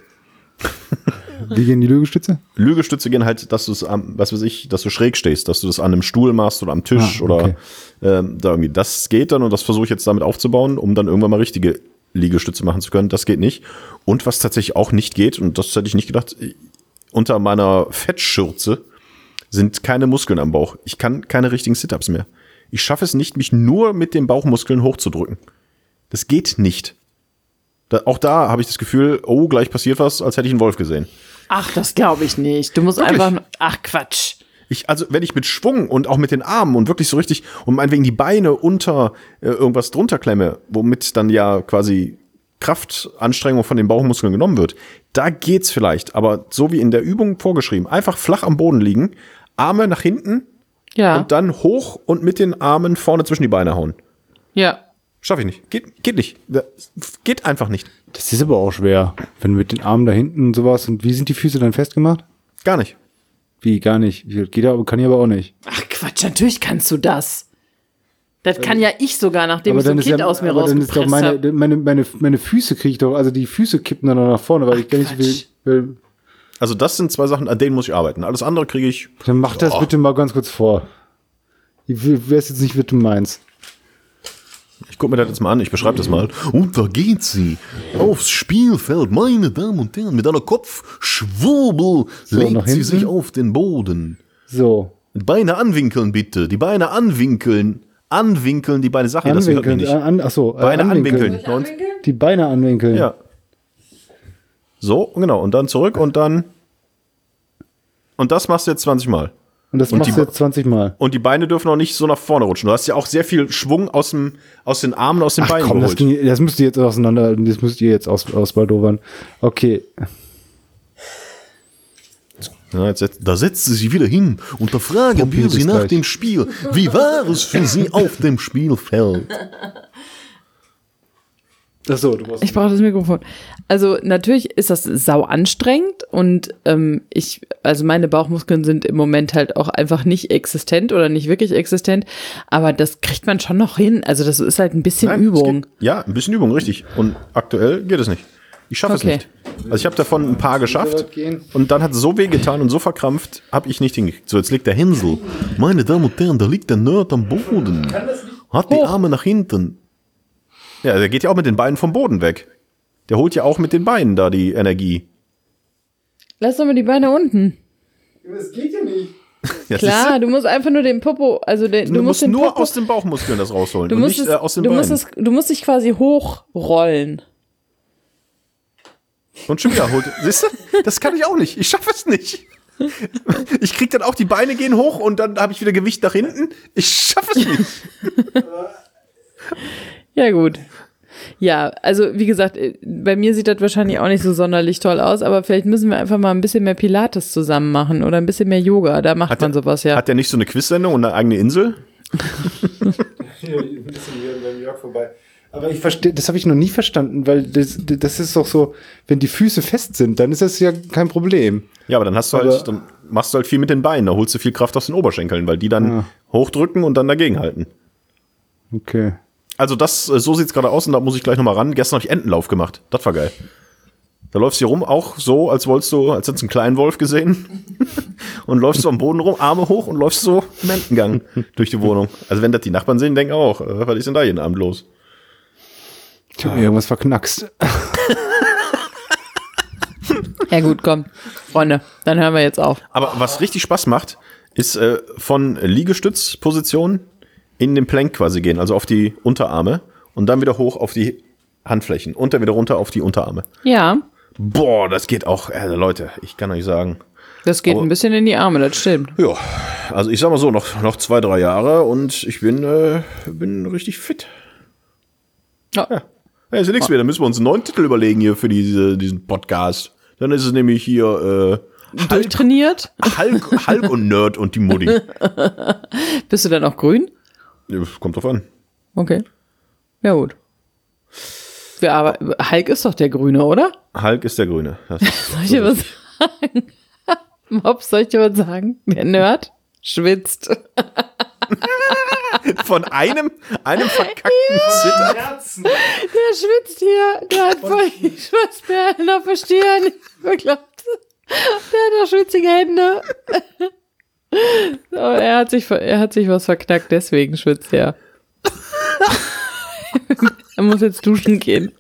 Wie gehen die Lügestütze? Lügestütze gehen halt, dass du es dass du schräg stehst, dass du das an einem Stuhl machst oder am Tisch oder da irgendwie. Das geht dann und das versuche ich jetzt damit aufzubauen, um dann irgendwann mal richtige Liegestütze machen zu können. Das geht nicht. Und was tatsächlich auch nicht geht, und das hätte ich nicht gedacht, unter meiner Fettschürze sind keine Muskeln am Bauch. Ich kann keine richtigen Sit-Ups mehr. Ich schaffe es nicht, mich nur mit den Bauchmuskeln hochzudrücken. Das geht nicht. Auch da habe ich das Gefühl, oh, gleich passiert was, als hätte ich einen Wolf gesehen. Ach, das glaube ich nicht. Du musst wirklich? einfach, ach Quatsch. Also wenn ich mit Schwung und auch mit den Armen und wirklich so richtig und meinetwegen die Beine unter irgendwas drunter klemme, womit dann ja quasi Kraftanstrengung von den Bauchmuskeln genommen wird, da geht's vielleicht. Aber so wie in der Übung vorgeschrieben, einfach flach am Boden liegen, Arme nach hinten und dann hoch und mit den Armen vorne zwischen die Beine hauen. Ja. Schaffe ich nicht. Geht nicht. Geht einfach nicht. Das ist aber auch schwer, wenn mit den Armen da hinten und sowas. Und wie sind die Füße dann festgemacht? Gar nicht. Wie, gar nicht? Geht aber, kann ich aber auch nicht. Ach Quatsch, natürlich kannst du das. Das kann ja ich sogar, nachdem ich so ein Kind aus mir rausgepresst habe. Aber dann ist doch meine Füße kriege ich doch, also die Füße kippen dann noch nach vorne, weil ich gar nicht so viel. Also das sind 2 Sachen, an denen muss ich arbeiten. Alles andere kriege ich. Dann mach das bitte mal ganz kurz vor. Ich weiß jetzt nicht, was du meinst. Ich gucke mir das jetzt mal an, ich beschreibe das mal. Und da geht sie aufs Spielfeld, meine Damen und Herren, mit einer Kopfschwurbel legt sie sich auf den Boden. So. Beine anwinkeln, bitte. Die Beine anwinkeln. Anwinkeln, die Beine. Sag ihr, das hört mich nicht. Achso, Beine anwinkeln. Die Beine anwinkeln. Ja. So, genau. Und dann zurück und dann. Und das machst du jetzt 20 Mal. Und das machst du jetzt 20 Mal. Und die Beine dürfen auch nicht so nach vorne rutschen. Du hast ja auch sehr viel Schwung aus den Armen, aus den Beinen Komm, geholt. das müsst ihr jetzt auseinanderhalten. Das müsst ihr jetzt ausbaldowern. Okay. Ja, da setzt sie sich wieder hin und da fragen wir sie nach dem Spiel. Wie war es für sie auf dem Spielfeld? Achso, du musst. Ich brauche das Mikrofon. Also natürlich ist das sau anstrengend und also meine Bauchmuskeln sind im Moment halt auch einfach nicht existent oder nicht wirklich existent, aber das kriegt man schon noch hin. Also das ist halt ein bisschen Übung. Ja, ein bisschen Übung, richtig. Und aktuell geht es nicht. Ich schaffe es nicht. Also ich habe davon ein paar geschafft und dann hat es so weh getan und so verkrampft, habe ich nicht hingekriegt. So, jetzt liegt der Hinsel. Meine Damen und Herren, da liegt der Nerd am Boden. Hat die Arme nach hinten. Ja, der geht ja auch mit den Beinen vom Boden weg. Der holt ja auch mit den Beinen da die Energie. Lass doch mal die Beine unten. Das geht ja nicht. Ja, Klar, du musst einfach nur den Popo, also du musst den nur Popo, aus den Bauchmuskeln das rausholen du und musst nicht es, aus den du Beinen. du musst dich quasi hochrollen. Und schon wieder holt. Siehst du? Das kann ich auch nicht. Ich schaffe es nicht. Ich krieg dann auch, die Beine gehen hoch und dann habe ich wieder Gewicht nach hinten. Ich schaffe es nicht. Ja, gut. Ja, also wie gesagt, bei mir sieht das wahrscheinlich auch nicht so sonderlich toll aus, aber vielleicht müssen wir einfach mal ein bisschen mehr Pilates zusammen machen oder ein bisschen mehr Yoga. Da macht man sowas ja. Hat der nicht so eine Quiz-Sendung und eine eigene Insel? Hier, ein bisschen wieder bei New York vorbei. Aber ich verstehe, das habe ich noch nie verstanden, weil das ist doch so, wenn die Füße fest sind, dann ist das ja kein Problem. Ja, aber dann dann machst du halt viel mit den Beinen, da holst du viel Kraft aus den Oberschenkeln, weil die dann hochdrücken und dann dagegen halten. Okay. Also so sieht's gerade aus und da muss ich gleich nochmal ran. Gestern habe ich Entenlauf gemacht. Das war geil. Da läufst du hier rum, auch so, als hättest du einen kleinen Wolf gesehen. Und läufst so am Boden rum, Arme hoch und läufst so im Entengang durch die Wohnung. Also wenn das die Nachbarn sehen, denken auch, was ist denn da jeden Abend los? Ich habe mir irgendwas verknackst. Ja gut, komm, Freunde, dann hören wir jetzt auf. Aber was richtig Spaß macht, ist von Liegestützposition in den Plank quasi gehen, also auf die Unterarme und dann wieder hoch auf die Handflächen und dann wieder runter auf die Unterarme. Ja. Boah, das geht auch, Leute, ich kann euch sagen. Das geht ein bisschen in die Arme, das stimmt. Ja, also ich sag mal so, noch 2-3 Jahre und ich bin richtig fit. Ja. Ja, ist ja nichts mehr, dann müssen wir uns einen neuen Titel überlegen hier für diesen Podcast. Dann ist es nämlich hier durchtrainiert. Hulk und Nerd und die Mutti. Bist du dann auch grün? Ja, kommt drauf an. Okay. Ja, gut. Ja, aber Hulk ist doch der Grüne, oder? Hulk ist der Grüne. Soll ich dir was sagen? Mops, soll ich dir was sagen? Der Nerd schwitzt. Von einem verkackten Zitter. Der schwitzt hier. Der hat voll die Schweißperlen auf der Stirn. Bekloppt. Der hat doch schwitzige Hände. So, er hat sich was verknackt, deswegen schwitzt er. Er muss jetzt duschen gehen.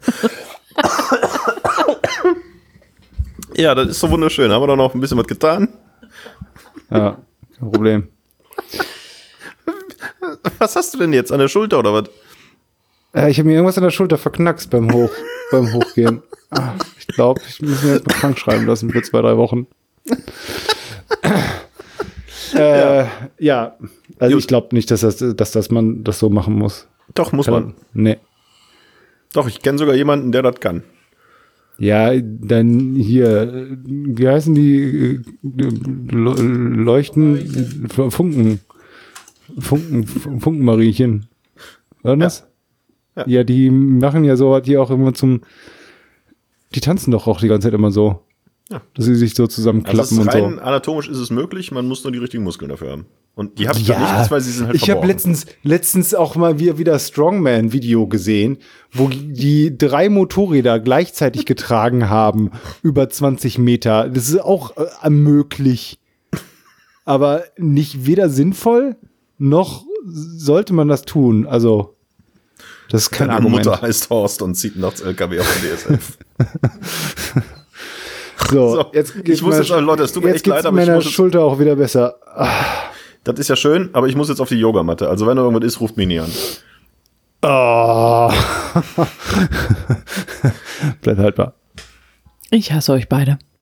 Ja, das ist so wunderschön. Haben wir doch noch ein bisschen was getan? Ja, kein Problem. Was hast du denn jetzt? An der Schulter oder was? Ich habe mir irgendwas an der Schulter verknackst beim Hochgehen. Ich glaube, ich muss mir jetzt mal krank schreiben lassen für 2-3 Wochen. Ja, also Gut. ich glaube nicht, dass man das so machen muss. Doch, muss man. Nee. Doch, ich kenne sogar jemanden, der das kann. Ja, dann hier, wie heißen die? Leuchten, Funkenmariechen. War das? Ja. Ja, die machen ja so, die auch immer die tanzen doch auch die ganze Zeit immer so. Ja. Dass sie sich so zusammenklappen und so. Rein anatomisch ist es möglich, man muss nur die richtigen Muskeln dafür haben. Und die habe ich dann nicht, weil sie sind halt ich habe verborgen. letztens auch mal wieder Strongman-Video gesehen, wo die 3 Motorräder gleichzeitig getragen haben, über 20 Meter. Das ist auch möglich. Aber nicht weder sinnvoll, noch sollte man das tun. Also, das ist kein Meine Argument. Mutter heißt Horst und zieht nachts LKW auf den DSF. So, ich muss jetzt, Leute, es tut mir echt leid, aber ich muss jetzt, Schulter auch wieder besser. das ist ja schön, aber ich muss jetzt auf die Yogamatte. Also wenn da irgendwas ist, ruft mich nie an. Oh. Bleibt haltbar. Ich hasse euch beide.